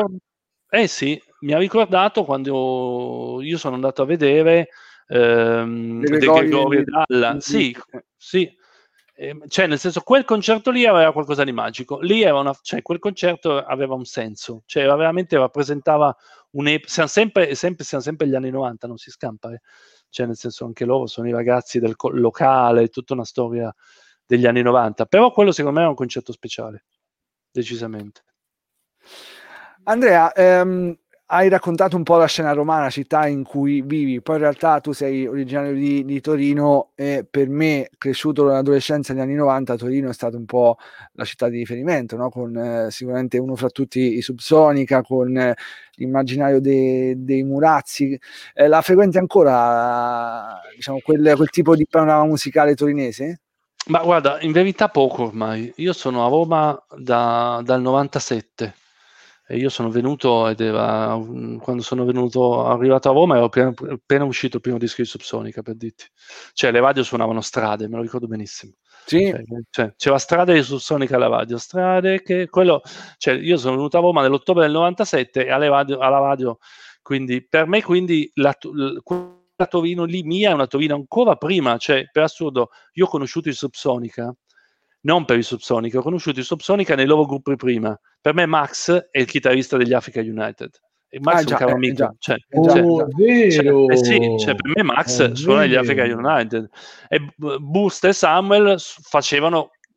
ha ricordato quando io sono andato a vedere De Gregorio Dalla, sì, cioè nel senso quel concerto lì aveva qualcosa di magico, lì era quel concerto aveva un senso, cioè veramente rappresentava siamo sempre gli anni 90, non si scampa, cioè nel senso anche loro sono i ragazzi del locale, tutta una storia degli anni 90, però quello secondo me è un concerto speciale, decisamente. Andrea, hai raccontato un po' la scena romana, città in cui vivi, poi in realtà tu sei originario di Torino e per me, cresciuto nell'adolescenza negli anni 90, Torino è stata un po' la città di riferimento, no? Con sicuramente uno fra tutti i Subsonica, con l'immaginario dei Murazzi. La frequenti ancora, diciamo, quel tipo di panorama musicale torinese? Ma guarda, in verità poco ormai. Io sono a Roma dal 97. E io sono venuto quando sono arrivato a Roma ero appena uscito il primo disco di Subsonica, per dirti. Cioè le radio suonavano Strade, me lo ricordo benissimo. Sì. Cioè, c'era Strade di Subsonica alla radio, Strade che quello, cioè io sono venuto a Roma nell'ottobre del 97 e alla radio, quindi per me la Torino lì mia è una Torino ancora prima, cioè per assurdo io ho conosciuto i Subsonica non per i Subsonica, ho conosciuto i Subsonica nei loro gruppi prima. Per me Max è il chitarrista degli Africa United. E Max è un caro amico. Vero! Per me Max suona gli Africa United. E Boost e Samuel facevano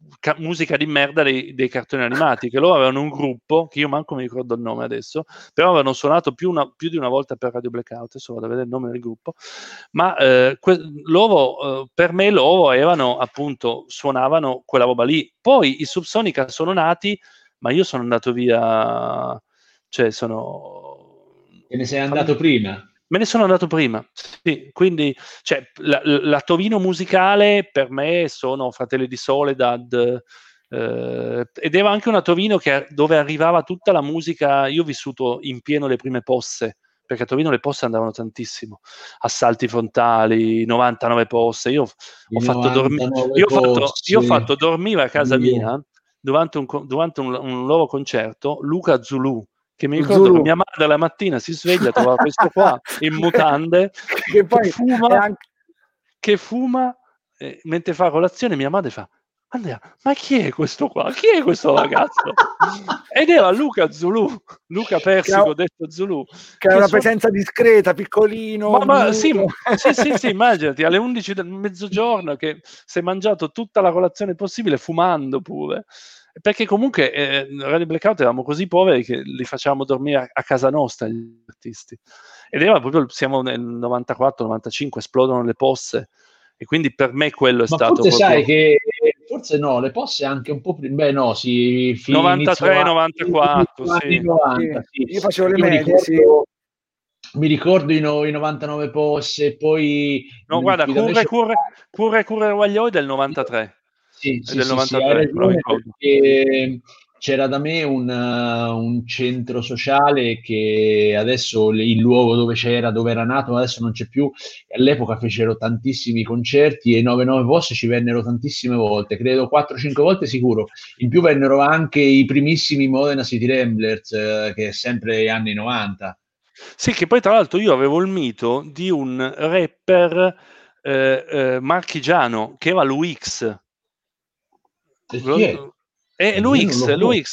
musica di merda dei cartoni animati, che loro avevano un gruppo, che io manco mi ricordo il nome adesso, però avevano suonato più di una volta per Radio Blackout, adesso vado a vedere il nome del gruppo, ma loro, per me loro erano appunto, suonavano quella roba lì. Poi i Subsonica sono nati, ma io sono andato via, cioè Te ne sei andato prima? Me ne sono andato prima, sì, quindi cioè, la Torino musicale per me sono Fratelli di Soledad, ed era anche una Torino dove arrivava tutta la musica. Io ho vissuto in pieno le prime posse, perché a Torino le posse andavano tantissimo, Assalti Frontali, 99 posse. Io ho fatto dormire a casa mia durante un loro concerto Luca Zulu, che mi ricordo Zulu. che mia madre la mattina si sveglia, trova questo qua in mutande che poi che fuma mentre fa colazione. Mia madre fa: Andrea, ma chi è questo qua? Chi è questo ragazzo? Ed era Luca Zulu, Luca Persico, detto Zulu, che ha una presenza discreta, piccolino. Sì, immaginati alle 11 del mezzogiorno che si è mangiato tutta la colazione possibile fumando pure, perché comunque Radio Blackout eravamo così poveri che li facevamo dormire a casa nostra gli artisti, ed era proprio, siamo nel 94-95, esplodono le posse, e quindi per me quello è stato forse proprio... sai che forse no, le posse anche un po' prima, 93-94, sì. 90, sì. Io facevo le medie, mi ricordo i 99 posse, poi guarda, Curre Guagliò del 93. Sì, hai ragione, perché c'era da me un centro sociale che adesso il luogo dove era nato, adesso non c'è più. All'epoca fecero tantissimi concerti e i 99 posse ci vennero tantissime volte, credo 4-5 volte sicuro. In più vennero anche i primissimi Modena City Ramblers, che è sempre anni 90. Sì, che poi tra l'altro io avevo il mito di un rapper marchigiano che era Luix. Luix,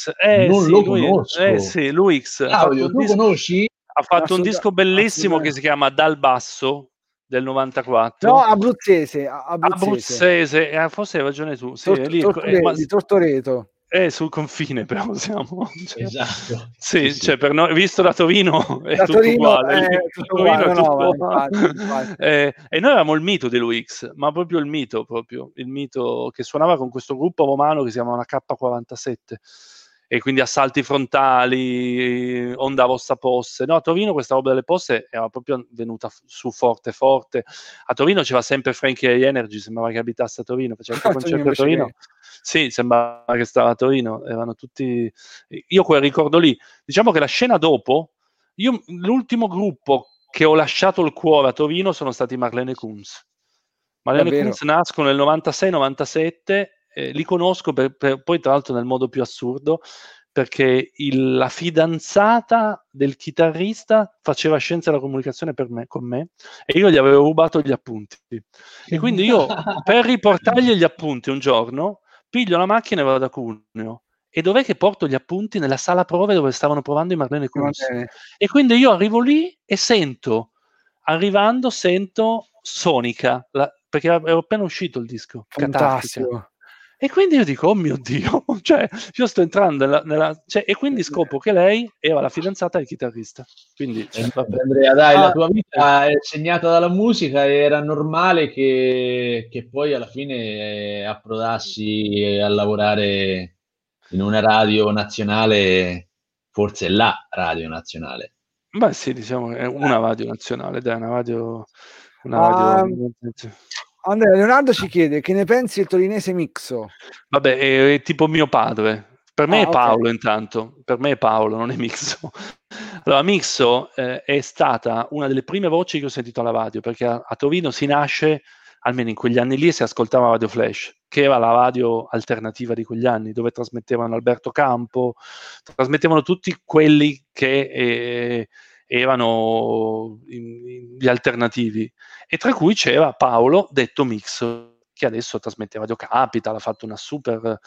Luix. Claudio, tu conosci? Ha fatto un disco bellissimo che si chiama Dal Basso del 94. No, abruzzese. Forse hai ragione tu. Sì, di Tortoreto. Sul confine, però siamo. Esatto. Sì, cioè per noi, visto da Torino, è tutto Torino uguale. Infatti. E noi avevamo il mito di Luix, ma proprio il mito che suonava con questo gruppo romano che si chiamava K47. E quindi Assalti Frontali, Onda Rossa Posse. No, a Torino questa roba delle posse era proprio venuta su forte. A Torino c'era sempre Frankie Energy, sembrava che abitasse a Torino, faceva il concerto a Torino. Sì, sembrava che stava a Torino, erano tutti... Io quel ricordo lì, diciamo che la scena dopo, l'ultimo gruppo che ho lasciato il cuore a Torino sono stati Marlene Kunz. Marlene Kunz nascono nel 96-97, li conosco poi tra l'altro nel modo più assurdo, perché la fidanzata del chitarrista faceva scienza della comunicazione con me, e io gli avevo rubato gli appunti, e quindi io per riportargli gli appunti un giorno piglio la macchina e vado da Cuneo, e dov'è che porto gli appunti? Nella sala prove dove stavano provando i Marlene Kunz, e quindi io arrivo lì e sento Sonica, perché era appena uscito il disco, fantastico. Catartica. E quindi io dico, oh mio Dio, cioè io sto entrando e quindi scopro che lei era la fidanzata del chitarrista. Quindi, Andrea, dai, la tua vita è segnata dalla musica, e era normale che poi alla fine approdassi a lavorare in una radio nazionale, forse la radio nazionale. Beh sì, diciamo è una radio nazionale, dai, una radio... Andrea, Leonardo ci chiede che ne pensi del torinese Mixo? Vabbè, è tipo mio padre. Per me è Paolo, intanto. Per me è Paolo, non è Mixo. Allora, Mixo è stata una delle prime voci che ho sentito alla radio, perché a Torino si nasce, almeno in quegli anni lì, si ascoltava Radio Flash, che era la radio alternativa di quegli anni, dove trasmettevano Alberto Campo, trasmettevano tutti quelli che erano gli alternativi, e tra cui c'era Paolo, detto Mixo, che adesso trasmette Radio Capital, ha fatto una super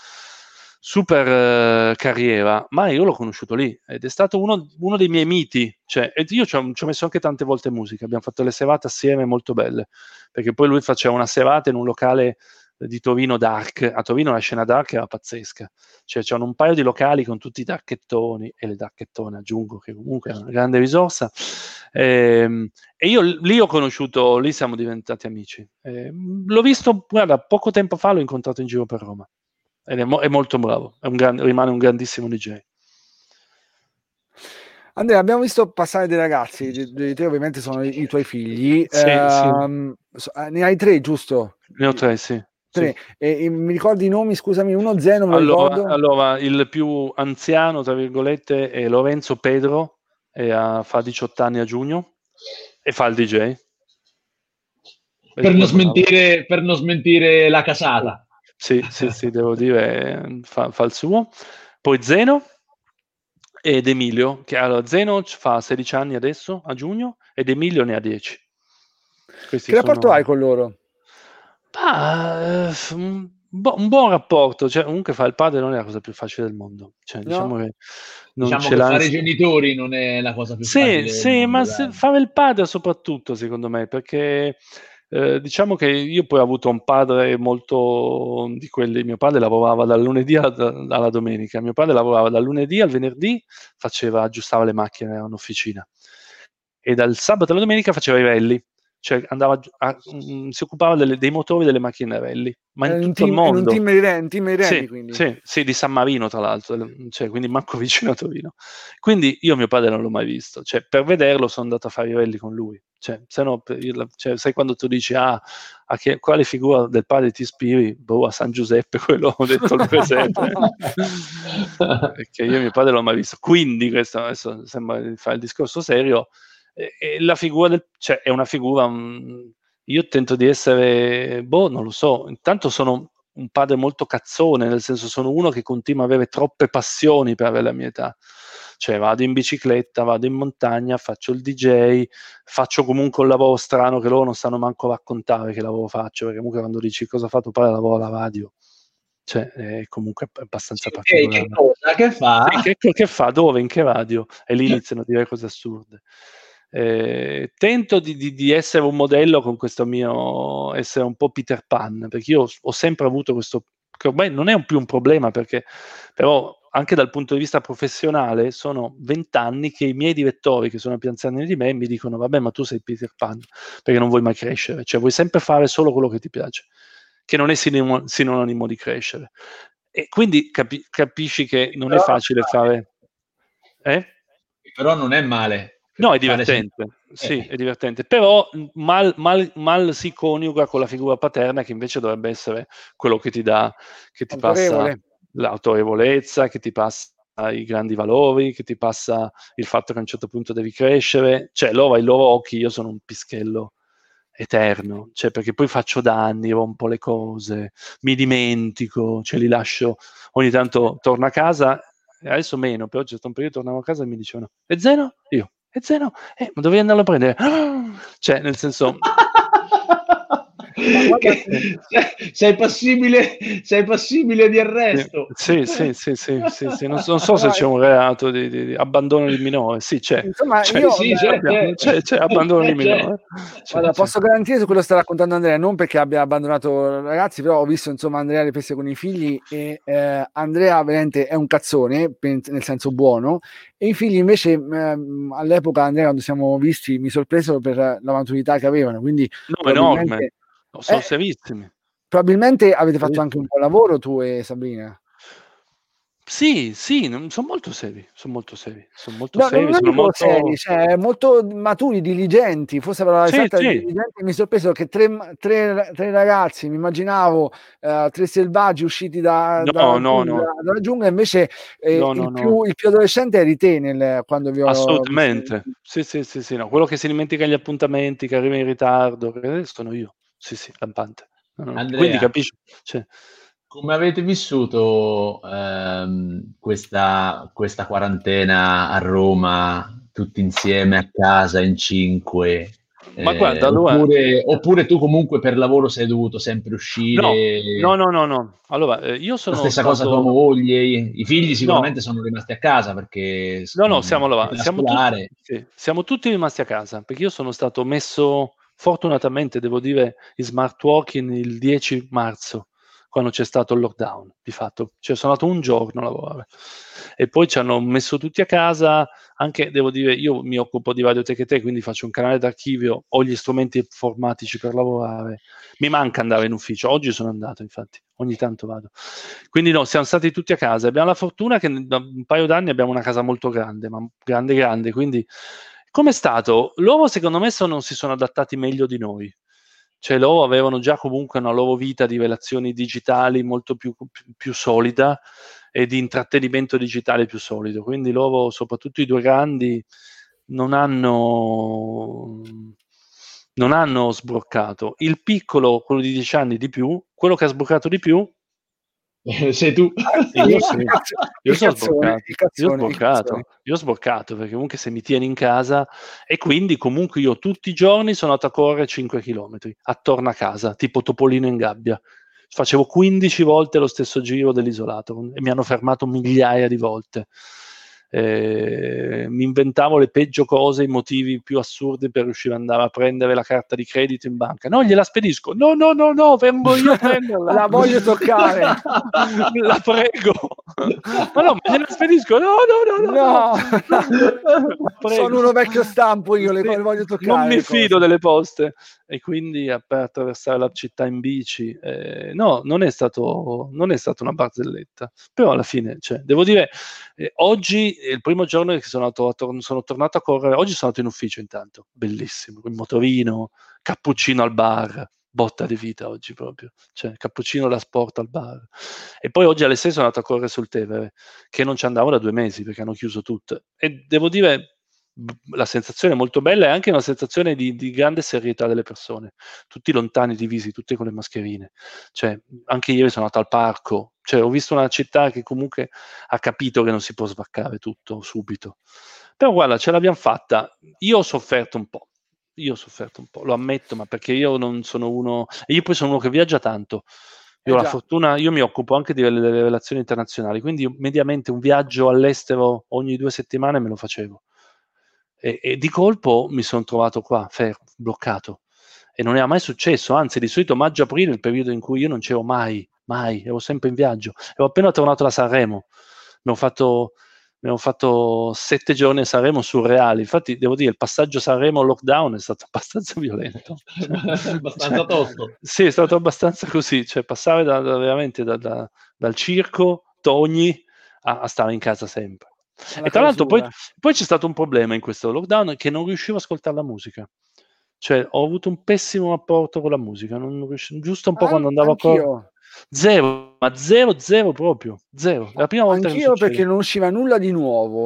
carriera, ma io l'ho conosciuto lì, ed è stato uno dei miei miti, cioè, ed io ci ho messo anche tante volte musica, abbiamo fatto le serate assieme molto belle, perché poi lui faceva una serata in un locale di Torino dark. A Torino la scena dark era pazzesca, cioè c'erano un paio di locali con tutti i darchettoni e le darchettone, aggiungo, che comunque è una grande risorsa, e io lì ho conosciuto, lì siamo diventati amici, l'ho visto, guarda, poco tempo fa l'ho incontrato in giro per Roma ed è molto bravo, rimane un grandissimo DJ. Andrea, abbiamo visto passare dei ragazzi, di te ovviamente sono i tuoi figli, Sì. Ne hai 3, giusto? Ne ho 3, sì. 3. E mi ricordi i nomi? Scusami, uno Zeno, me lo ricordo. Allora, il più anziano, tra virgolette, è Lorenzo Pedro, fa 18 anni a giugno e fa il DJ. Per non smentire la casata. Sì, devo dire, fa il suo. Poi Zeno ed Emilio, allora Zeno fa 16 anni adesso, a giugno, ed Emilio ne ha 10. Che rapporto hai con loro? Un buon rapporto, cioè comunque fare il padre non è la cosa più facile del mondo, cioè, diciamo che fare i genitori non è la cosa più facile del mondo, ma fare il padre soprattutto, secondo me, perché diciamo che io poi ho avuto un padre molto di quelli, mio padre lavorava dal lunedì alla domenica, mio padre lavorava dal lunedì al venerdì, aggiustava le macchine, era un'officina, e dal sabato alla domenica faceva i rally, cioè si occupava dei motori delle macchine rally, ma in tutto il mondo. Un team rally, quindi. Sì, di San Marino tra l'altro, cioè, quindi manco vicino a Torino. Quindi io mio padre non l'ho mai visto, cioè, per vederlo sono andato a fare i rally con lui, cioè, se no, sai quando tu dici quale figura del padre ti ispiri? A San Giuseppe, quello ho detto al presepe, perché io mio padre non l'ho mai visto, quindi questo adesso sembra di fare il discorso serio. E la figura è una figura, io tento di essere, non lo so, intanto sono un padre molto cazzone, nel senso sono uno che continua a avere troppe passioni per avere la mia età, cioè vado in bicicletta, vado in montagna, faccio il DJ, faccio comunque un lavoro strano che loro non sanno manco raccontare che lavoro faccio, perché comunque quando dici cosa fa tuo padre, lavora alla radio, cioè è comunque abbastanza particolare. Che cosa? Che fa? Che fa? Dove? In che radio? E lì iniziano a dire cose assurde. Tento di essere un modello con questo mio essere un po' Peter Pan, perché io ho sempre avuto questo, che ormai non è più un problema, perché però anche dal punto di vista professionale sono 20 anni che i miei direttori, che sono più anziani di me, mi dicono vabbè, ma tu sei Peter Pan perché non vuoi mai crescere, cioè vuoi sempre fare solo quello che ti piace, che non è sinonimo di crescere, e quindi capisci che non è facile fare. Però non è male. No, è divertente, sì, è divertente, però mal si coniuga con la figura paterna, che invece dovrebbe essere quello che ti dà, che ti passa l'autorevolezza, che ti passa i grandi valori, che ti passa il fatto che a un certo punto devi crescere, cioè loro ai loro occhi io sono un pischello eterno, cioè perché poi faccio danni, rompo le cose, mi dimentico, cioè li lascio, ogni tanto torno a casa, adesso meno, però c'è stato un periodo tornavo a casa e mi dicevano e Zeno? Io e Zeno? Ma dovevi andarlo a prendere? Cioè, nel senso, sei passibile di arresto. Sì. Non so se c'è un reato di abbandono di minore. Sì, c'è. Insomma, c'è abbandono di minore. Guarda, posso garantire su quello che sta raccontando Andrea, non perché abbia abbandonato ragazzi, però ho visto insomma Andrea le prese con i figli e Andrea veramente è un cazzone, nel senso buono, e i figli invece all'epoca, Andrea, quando siamo visti, mi sorpresero per la maturità che avevano, quindi enorme. Sono serissimi. Probabilmente avete fatto anche un buon lavoro tu e Sabrina. Sì, sono molto seri. Non dico seri, cioè molto maturi, diligenti, forse la esatta diligenti. Mi sorpreso che tre ragazzi, mi immaginavo 3 selvaggi usciti dalla giungla, invece il più adolescente eri te quando vi ho assolutamente visto. Sì, no, quello che si dimentica gli appuntamenti, che arriva in ritardo, sono io. Sì, lampante. Andrea, quindi capisci, cioè, come avete vissuto questa quarantena a Roma, tutti insieme a casa in 5? Ma guarda, oppure tu comunque per lavoro sei dovuto sempre uscire? No. Allora, io sono la stessa cosa tua moglie, i figli sicuramente sono rimasti a casa perché siamo tutti rimasti a casa, perché io sono stato messo fortunatamente, devo dire, in smart working il 10 marzo. quando c'è stato il lockdown, di fatto. Cioè, sono andato un giorno a lavorare. E poi ci hanno messo tutti a casa, anche, devo dire, io mi occupo di Radioteche Te, quindi faccio un canale d'archivio, ho gli strumenti informatici per lavorare. Mi manca andare in ufficio. Oggi sono andato, infatti, ogni tanto vado. Quindi no, siamo stati tutti a casa. Abbiamo la fortuna che da un paio d'anni abbiamo una casa molto grande, ma grande, quindi com'è stato? Loro secondo me non si sono adattati meglio di noi. Cioè loro avevano già comunque una loro vita di relazioni digitali molto più solida e di intrattenimento digitale più solido. Quindi loro, soprattutto i due grandi, non hanno sbroccato. Il piccolo, quello di 10 anni di più, quello che ha sbroccato di più sei tu. Io sono sbroccato perché comunque se mi tieni in casa, e quindi comunque io tutti i giorni sono andato a correre 5 km attorno a casa, tipo topolino in gabbia. Facevo 15 volte lo stesso giro dell'isolato e mi hanno fermato migliaia di volte. Mi inventavo le peggio cose, i motivi più assurdi per riuscire ad andare a prendere la carta di credito in banca. No, gliela spedisco. No, vengo io a prenderla. La voglio toccare. La prego. Ma gliela spedisco. No. Sono uno vecchio stampo, io le voglio toccare. Non mi fido delle poste. E quindi per attraversare la città in bici, no, non è stato una barzelletta. Però alla fine, cioè, devo dire, oggi è il primo giorno che sono tornato a correre. Oggi sono andato in ufficio intanto, bellissimo, il motorino, cappuccino al bar, botta di vita oggi proprio, cioè cappuccino da sport al bar. E poi oggi alle 6 sono andato a correre sul Tevere, che non ci andavo da 2 mesi perché hanno chiuso tutto. E devo dire, la sensazione è molto bella, e anche una sensazione di grande serietà delle persone, tutti lontani, divisi, tutti con le mascherine. Cioè, anche ieri sono andato al parco, cioè, ho visto una città che comunque ha capito che non si può sbarcare tutto subito. Però guarda, ce l'abbiamo fatta. Io ho sofferto un po', lo ammetto, ma perché io non sono uno, e io poi sono uno che viaggia tanto. Io ho la fortuna, io mi occupo anche delle relazioni internazionali, quindi mediamente un viaggio all'estero ogni 2 settimane me lo facevo. E di colpo mi sono trovato qua, fermo, bloccato. E non era mai successo, anzi di solito maggio-aprile è il periodo in cui io non c'ero mai, ero sempre in viaggio. Ero appena tornato da Sanremo, abbiamo fatto 7 giorni a Sanremo surreali. Infatti devo dire, il passaggio Sanremo-lockdown è stato abbastanza violento. Abbastanza tosto. Sì, è stato abbastanza così, cioè passare veramente dal circo, Togni, a stare in casa sempre. E tra l'altro poi c'è stato un problema in questo lockdown, che non riuscivo a ascoltare la musica. Cioè ho avuto un pessimo rapporto con la musica, giusto un po' quando andavo a correre. Zero proprio, zero. La prima volta anch'io, perché non usciva nulla di nuovo,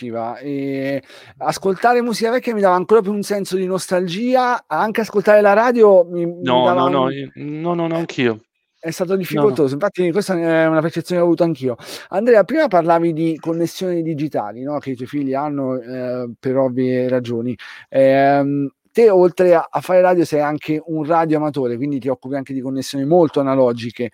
e ascoltare musica vecchia mi dava ancora più un senso di nostalgia, anche ascoltare la radio mi dava anch'io. È stato difficoltoso, infatti questa è una percezione che ho avuto anch'io. Andrea, prima parlavi di connessioni digitali, no? Che i tuoi figli hanno per ovvie ragioni. Te, oltre a fare radio, sei anche un radioamatore, quindi ti occupi anche di connessioni molto analogiche.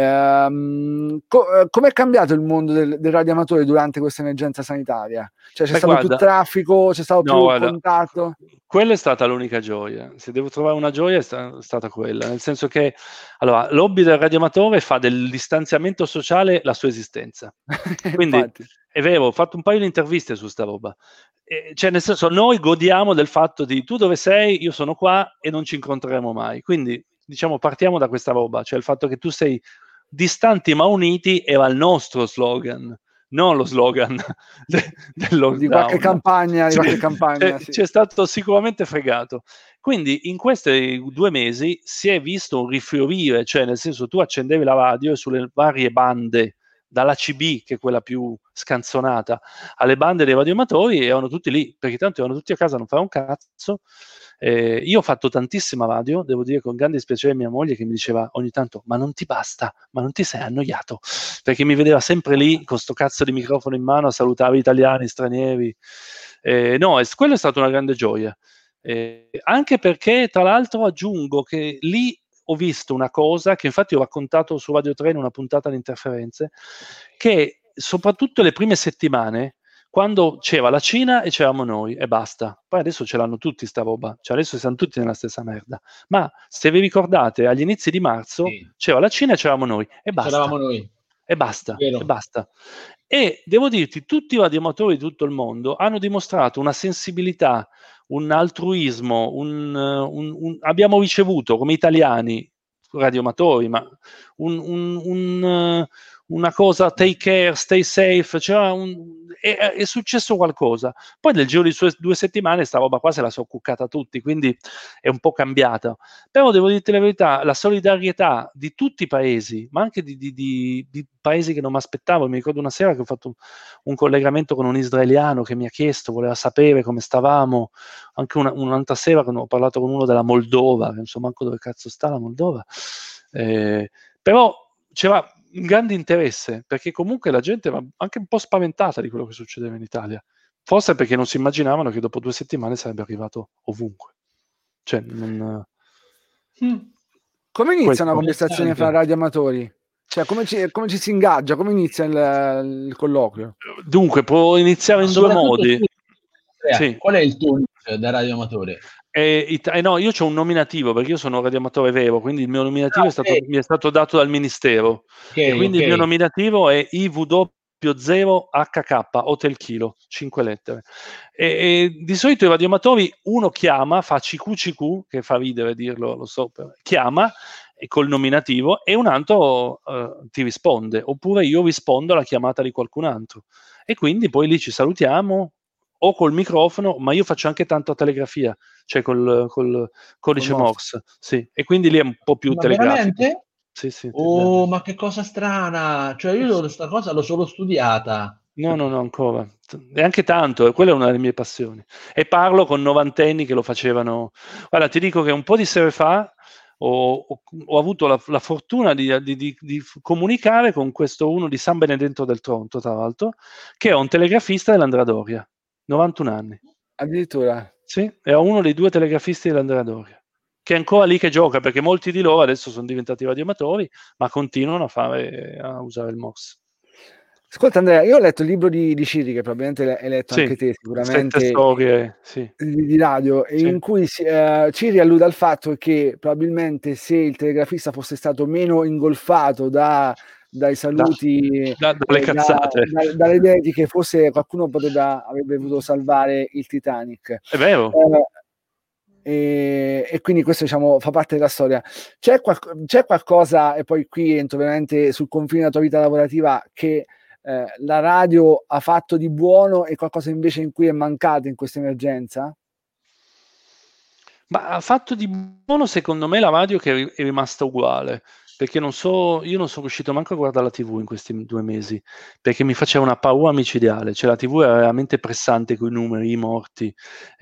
Com'è cambiato il mondo del radioamatore durante questa emergenza sanitaria? Cioè, c'è stato più traffico, c'è stato più contatto? Quella è stata l'unica gioia. Se devo trovare una gioia è stata quella, nel senso che allora, l'hobby del radioamatore fa del distanziamento sociale la sua esistenza. Quindi è vero, ho fatto un paio di interviste su sta roba. Cioè, nel senso, noi godiamo del fatto di tu dove sei, io sono qua e non ci incontreremo mai. Quindi, diciamo, partiamo da questa roba, cioè il fatto che tu sei distanti ma uniti era il nostro slogan, non lo slogan del lockdown. Di qualche campagna, sì. C'è stato sicuramente fregato. Quindi in questi 2 mesi si è visto un rifiorire, cioè nel senso, tu accendevi la radio e sulle varie bande, dalla CB, che è quella più scanzonata, alle bande dei radioamatori, erano tutti lì, perché tanto erano tutti a casa a non fare un cazzo. Io ho fatto tantissima radio, devo dire con grande dispiacere mia moglie, che mi diceva ogni tanto: ma non ti basta, ma non ti sei annoiato? Perché mi vedeva sempre lì con sto cazzo di microfono in mano a salutare italiani, stranieri. No, quella è stata una grande gioia, anche perché, tra l'altro, aggiungo che lì ho visto una cosa che infatti ho raccontato su Radio 3 in una puntata di Interferenze, che soprattutto le prime settimane, quando c'era la Cina e c'eravamo noi e basta. Poi adesso ce l'hanno tutti sta roba, cioè adesso siamo tutti nella stessa merda. Ma se vi ricordate, agli inizi di marzo c'era la Cina e c'eravamo noi e basta. C'eravamo noi. E basta, Vero. e basta. E devo dirti, tutti i radioamatori di tutto il mondo hanno dimostrato una sensibilità, un altruismo, abbiamo ricevuto come italiani, radioamatori, ma una cosa, take care, stay safe, è successo qualcosa. Poi nel giro di 2 settimane sta roba qua se la sono cuccata tutti, quindi è un po' cambiata. Però devo dirti la verità, la solidarietà di tutti i paesi, ma anche di paesi che non mi aspettavo. Mi ricordo una sera che ho fatto un collegamento con un israeliano che mi ha chiesto, voleva sapere come stavamo, anche un'altra sera che ho parlato con uno della Moldova, che non so manco dove cazzo sta la Moldova, però c'era un grande interesse, perché comunque la gente era anche un po' spaventata di quello che succedeva in Italia, forse perché non si immaginavano che dopo 2 settimane sarebbe arrivato ovunque. Cioè, Come inizia una conversazione fra radioamatori? Cioè, come ci si ingaggia? Come inizia il colloquio? Dunque, può iniziare in 2 modi. Sì. Qual è il tuo nick da radioamatore? No, io ho un nominativo perché io sono un radioamatore vero, quindi il mio nominativo mi è stato dato dal ministero, e quindi il mio nominativo è IW0HK Hotel Kilo, 5 lettere. E di solito i radioamatori, uno chiama, fa CQ, che fa ridere dirlo, lo so, chiama col nominativo e un altro ti risponde, oppure io rispondo alla chiamata di qualcun altro, e quindi poi lì ci salutiamo o col microfono, ma io faccio anche tanto telegrafia, cioè col codice Morse, sì, e quindi lì è un po' più telegrafico. Veramente? Sì. Oh, ma che cosa strana! Cioè io questa cosa l'ho solo studiata. No, ancora. E anche tanto, quella è una delle mie passioni. E parlo con novantenni che lo facevano. Guarda, ti dico che un po' di sere fa ho avuto la fortuna di comunicare con questo uno di San Benedetto del Tronto, tra l'altro, che è un telegrafista dell'Andrea Doria, 91 anni. Addirittura? Sì, è uno dei 2 telegrafisti dell'Andrea Doria, che è ancora lì che gioca, perché molti di loro adesso sono diventati radioamatori, ma continuano a usare il Morse. Ascolta Andrea, io ho letto il libro di Ciri, che probabilmente hai letto anche te sicuramente, 7 storie, sì, di radio, sì. In cui Ciri allude al fatto che probabilmente se il telegrafista fosse stato meno ingolfato dai saluti, dalle cazzate, dalle dediche, forse qualcuno avrebbe potuto salvare il Titanic. È vero. E quindi questo, diciamo, fa parte della storia. C'è qualcosa, e poi qui entro veramente sul confine della tua vita lavorativa, che la radio ha fatto di buono e qualcosa invece in cui è mancato in questa emergenza? Ma ha fatto di buono secondo me la radio, che è rimasta uguale, perché io non sono riuscito manco a guardare la TV in questi 2 mesi, perché mi faceva una paura micidiale, cioè la TV era veramente pressante con i numeri, i morti,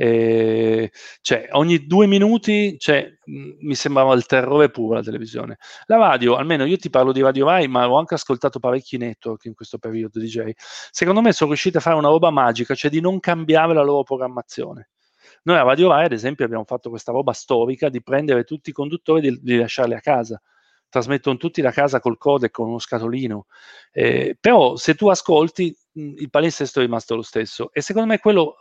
cioè ogni 2 minuti mi sembrava il terrore puro la televisione. La radio, almeno io ti parlo di Radio Rai, ma ho anche ascoltato parecchi network in questo periodo DJ, secondo me sono riusciti a fare una roba magica, cioè di non cambiare la loro programmazione. Noi a Radio Rai, ad esempio, abbiamo fatto questa roba storica di prendere tutti i conduttori e di lasciarli a casa. Trasmettono tutti da casa col codec, con uno scatolino. Però se tu ascolti, il palinsesto è rimasto lo stesso. E secondo me quello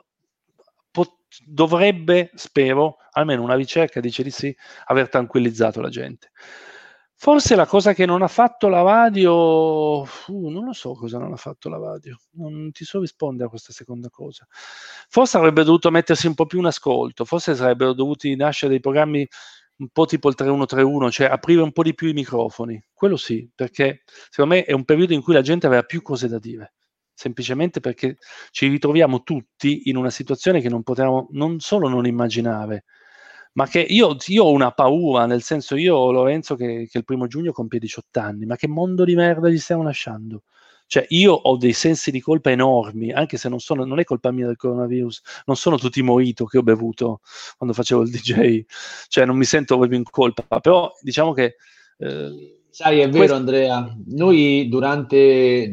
dovrebbe, spero, almeno una ricerca dice di sì, aver tranquillizzato la gente. Forse la cosa che non ha fatto la radio, non lo so cosa non ha fatto la radio, non ti so rispondere a questa seconda cosa. Forse avrebbe dovuto mettersi un po' più in ascolto, forse sarebbero dovuti nascere dei programmi un po' tipo il 3131, cioè aprire un po' di più i microfoni, quello sì, perché secondo me è un periodo in cui la gente aveva più cose da dire, semplicemente perché ci ritroviamo tutti in una situazione che non potevamo non solo non immaginare, ma che io ho una paura, nel senso, io ho Lorenzo che il 1 giugno compie 18 anni, ma che mondo di merda gli stiamo lasciando? Cioè io ho dei sensi di colpa enormi, anche se non è colpa mia del coronavirus, non sono tutti i mojito che ho bevuto quando facevo il DJ, cioè non mi sento proprio in colpa, però diciamo che... Sai, è vero Andrea, noi durante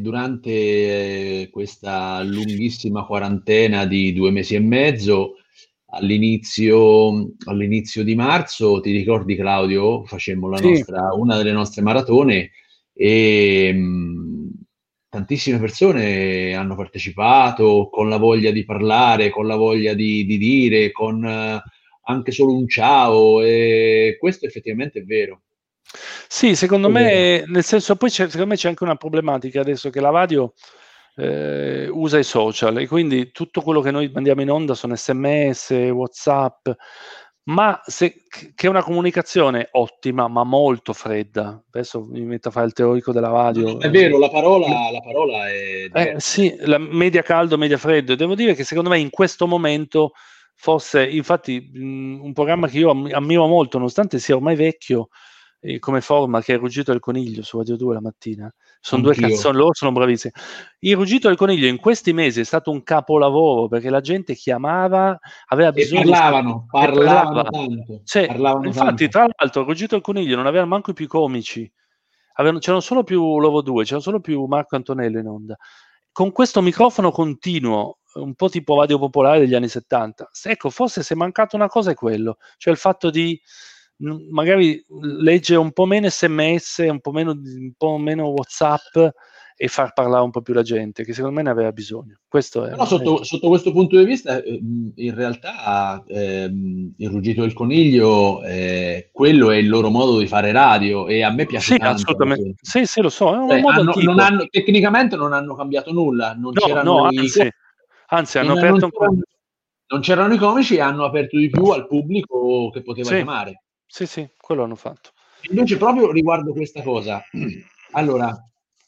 questa lunghissima quarantena di 2 mesi e mezzo, all'inizio di marzo, ti ricordi Claudio? Facemmo una delle nostre maratone e tantissime persone hanno partecipato con la voglia di parlare, con la voglia di dire, con anche solo un ciao, e questo effettivamente è vero. Sì, secondo È vero. me, nel senso, poi secondo me c'è anche una problematica adesso che la radio usa i social e quindi tutto quello che noi mandiamo in onda sono SMS, WhatsApp, ma che è una comunicazione ottima, ma molto fredda. Adesso mi metto a fare il teorico della radio. È vero, la parola è diversa. Sì, la media caldo, media freddo. E devo dire che secondo me in questo momento, forse, infatti, un programma che io ammiro molto, nonostante sia ormai vecchio, come forma, che è Il Ruggito del Coniglio su Radio 2 la mattina. Sono due Anch'io. canzoni, loro sono bravissimi. Il Ruggito del Coniglio in questi mesi è stato un capolavoro perché la gente chiamava, aveva E bisogno parlavano tanto. Cioè, Parlavano infatti, tanto. tra l'altro, Il Ruggito del Coniglio non aveva manco i più comici. C'erano solo più loro due, c'erano solo più Marco Antonello in onda. Con questo microfono continuo, un po' tipo Radio Popolare degli anni 70. Ecco, forse se è mancato una cosa è quello, cioè il fatto di magari leggere un po' meno SMS, un po' meno WhatsApp e far parlare un po' più la gente, che secondo me ne aveva bisogno. Questo è. Però sotto questo punto di vista, in realtà il Ruggito del Coniglio, quello è il loro modo di fare radio, e a me piace Sì, tanto. assolutamente. Sì, lo so, è un Cioè, modo antico. tecnicamente non hanno cambiato nulla, non c'erano No, i anzi, hanno aperto ancora. non c'erano i comici, e hanno aperto di più al pubblico che poteva Sì, chiamare. sì, quello hanno fatto. Invece, proprio riguardo questa cosa, allora,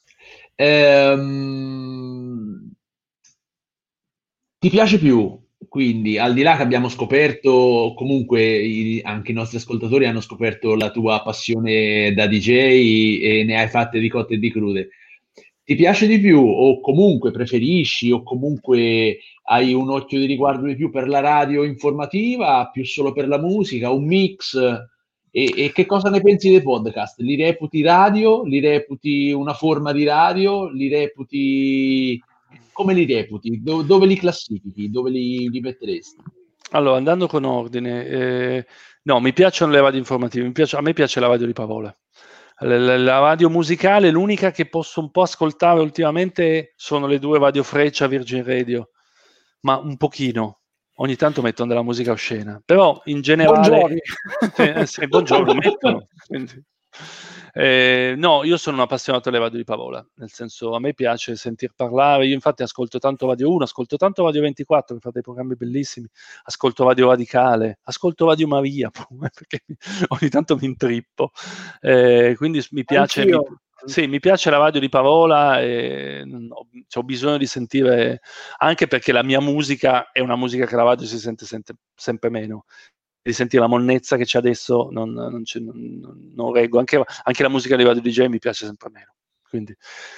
ti piace più, quindi, al di là che abbiamo scoperto, comunque anche i nostri ascoltatori hanno scoperto la tua passione da DJ e ne hai fatte di cotte e di crude, ti piace di più, o comunque preferisci, o comunque hai un occhio di riguardo di più per la radio informativa, più solo per la musica, un mix? E che cosa ne pensi dei podcast? Li reputi radio? Li reputi una forma di radio? Li reputi... Come li reputi? Dove li classifichi? Dove li metteresti? Allora, andando con ordine, no, mi piacciono le radio informative, a me piace la radio di Pavola. La radio musicale, l'unica che posso un po' ascoltare ultimamente sono le due Radio Freccia Virgin Radio, ma un pochino. Ogni tanto mettono della musica oscena, però in generale buongiorno mettono. Quindi, no, io sono un appassionato alle radio di Pavola, nel senso, a me piace sentir parlare. Io infatti ascolto tanto Radio 1, ascolto tanto Radio 24 che fa dei programmi bellissimi, ascolto Radio Radicale, ascolto Radio Maria perché ogni tanto mi intrippo, quindi mi piace. Mi piace la radio di Pavola e ho bisogno di sentire, anche perché la mia musica è una musica che la radio si sente sempre meno, di sentire la monnezza che c'è adesso non reggo, anche la musica di radio DJ mi piace sempre meno, quindi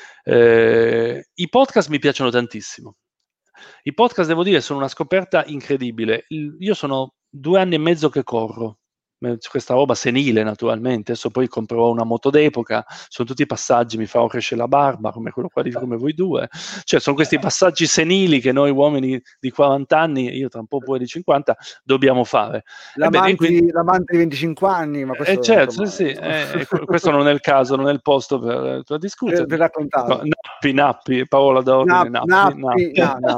i podcast mi piacciono tantissimo. I podcast, devo dire, sono una scoperta incredibile. Io sono 2 anni e mezzo che corro, questa roba senile naturalmente, adesso poi comprerò una moto d'epoca, sono tutti passaggi, mi farò crescere la barba come quello qua come voi due, cioè sono questi passaggi senili che noi uomini di 40 anni, io tra un po' pure di 50, dobbiamo fare. L'amante di 25 anni, ma questo, certo, sì, questo non è il caso, non è il posto per discutere. Per raccontare. No, Nappi, Paola d'Ordine, Nappi.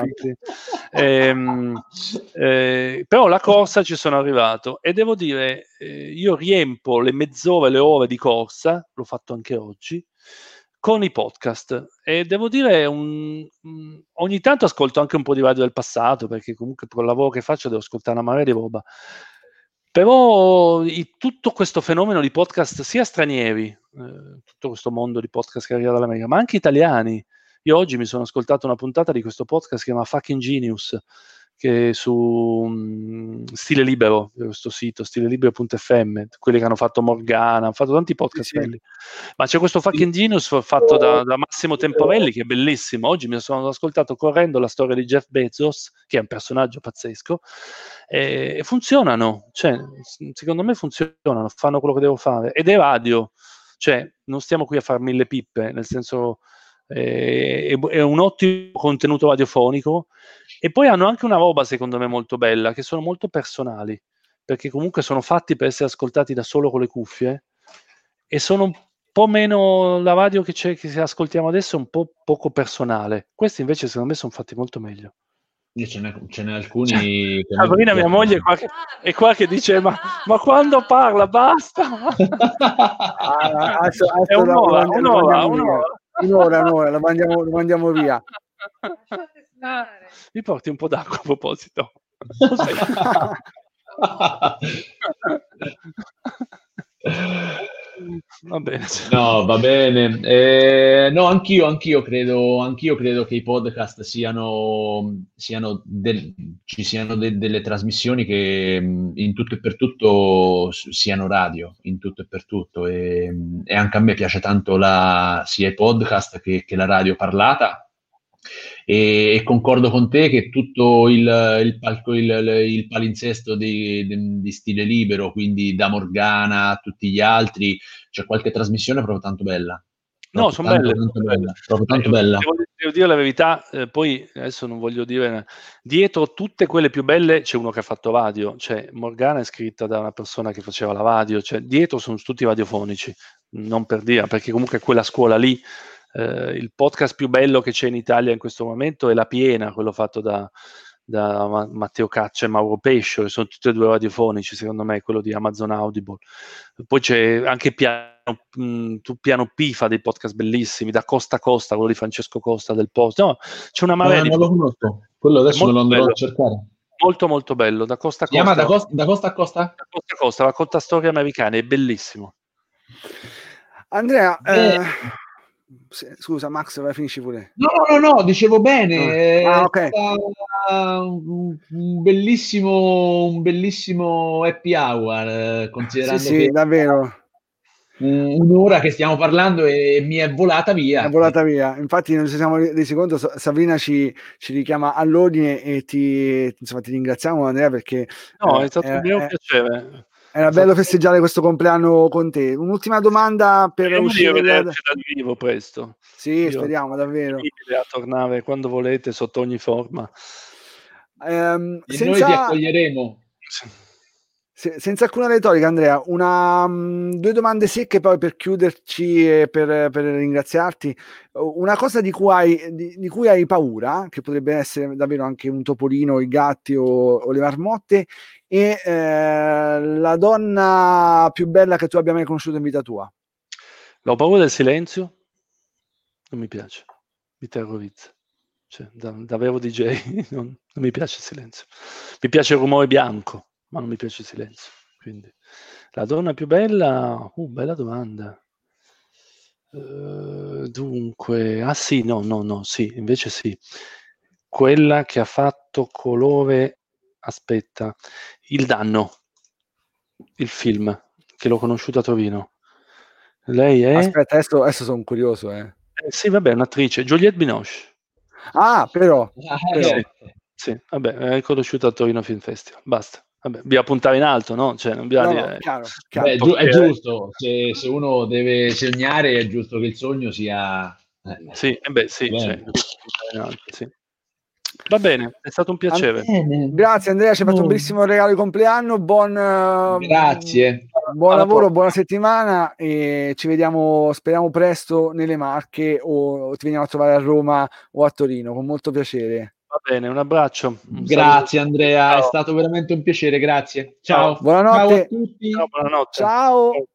Però la corsa ci sono arrivato e devo dire, io riempo le mezz'ore, le ore di corsa, l'ho fatto anche oggi, con i podcast, e devo dire ogni tanto ascolto anche un po' di radio del passato, perché comunque per il lavoro che faccio devo ascoltare una marea di roba, però tutto questo fenomeno di podcast, sia stranieri, tutto questo mondo di podcast che arriva dall'America, ma anche italiani. Io oggi mi sono ascoltato una puntata di questo podcast che si chiama Fucking Genius, che è su Stile Libero, questo sito, stilelibero.fm, quelli che hanno fatto Morgana, hanno fatto tanti podcast belli. Ma c'è questo Fucking Genius fatto da Massimo Temporelli, che è bellissimo. Oggi mi sono ascoltato correndo la storia di Jeff Bezos, che è un personaggio pazzesco, e funzionano, cioè, secondo me funzionano, fanno quello che devo fare, ed è radio, cioè non stiamo qui a fare 1000 pippe, nel senso è un ottimo contenuto radiofonico, e poi hanno anche una roba secondo me molto bella, che sono molto personali, perché comunque sono fatti per essere ascoltati da solo con le cuffie, e sono po' meno la radio che ascoltiamo adesso, è un po' poco personale. Questi invece secondo me sono fatti molto meglio. Ce n'è alcuni. Sabrina, mia moglie, è qua che dice: ma quando parla, basta. È un'ora. Un'ora, lo mandiamo via. Mi porti un po' d'acqua a proposito? Va bene. No, va bene. No, anch'io credo che i podcast ci siano delle trasmissioni che in tutto e per tutto siano radio, in tutto e per tutto. E anche a me piace tanto sia i podcast che la radio parlata. E concordo con te che tutto il palinsesto di stile libero, quindi da Morgana a tutti gli altri, c'è qualche trasmissione proprio tanto bella. No, sono belle. Proprio tanto bella. Devo dire la verità, poi adesso non voglio dire, dietro tutte quelle più belle c'è uno che ha fatto radio, cioè Morgana è scritta da una persona che faceva la radio, cioè dietro sono tutti radiofonici, non per dire, perché comunque quella scuola lì, il podcast più bello che c'è in Italia in questo momento è La Piena, quello fatto da Matteo Caccia e Mauro Pescio, che sono tutti e due radiofonici, secondo me, quello di Amazon Audible. Poi c'è anche Piano P fa dei podcast bellissimi, da Costa a Costa, quello di Francesco Costa del Post. No, c'è una marea non lo conosco, quello adesso me lo andrò a cercare. Molto molto bello, da Costa a Costa. Si chiama da Costa a Costa? Da Costa a Costa, racconta storie americane, è bellissimo. Andrea, scusa Max, vai, finisci pure. No, dicevo bene. Ok. Un bellissimo happy hour, considerando sì, che davvero. Un'ora che stiamo parlando e mi è volata via. Infatti non ci siamo resi conto, Sabrina ci richiama all'ordine e ti ringraziamo, Andrea, perché è stato un mio piacere. Era bello festeggiare questo compleanno con te. Un'ultima domanda per uscire dal vivo presto. Sì, speriamo davvero. A tornare quando volete, sotto ogni forma. Noi ti accoglieremo. Senza alcuna retorica, Andrea, due domande secche poi per chiuderci e per ringraziarti. Una cosa di cui hai paura, che potrebbe essere davvero anche un topolino, i gatti o le marmotte, e la donna più bella che tu abbia mai conosciuto in vita tua. L'ho paura del silenzio, non mi piace, mi terrorizza. Cioè, da vero DJ non mi piace il silenzio. Mi piace il rumore bianco, ma non mi piace il silenzio. Quindi la donna più bella, bella domanda. Dunque, sì, no, sì, invece sì. Quella che ha fatto colore, aspetta, Il Danno, il film, che l'ho conosciuto a Torino. Lei è... Aspetta, adesso sono curioso. Sì, vabbè, è un'attrice, Juliette Binoche. Però. Sì, vabbè, è conosciuta a Torino Film Festival, basta. Vabbè, bisogna puntare in alto, no? Cioè, non bisogna dire... chiaro. È giusto, se uno deve sognare è giusto che il sogno sia... Sì, cioè, sì. Va bene, è stato un piacere. Grazie Andrea, ci hai fatto un bellissimo regalo di compleanno, grazie. Buon lavoro, buona settimana e ci vediamo, speriamo presto nelle Marche o ti veniamo a trovare a Roma o a Torino, con molto piacere. Va bene, un abbraccio. Grazie Andrea, è stato veramente un piacere, grazie. Ciao. Buonanotte. Ciao a tutti. Ciao, buonanotte. Ciao.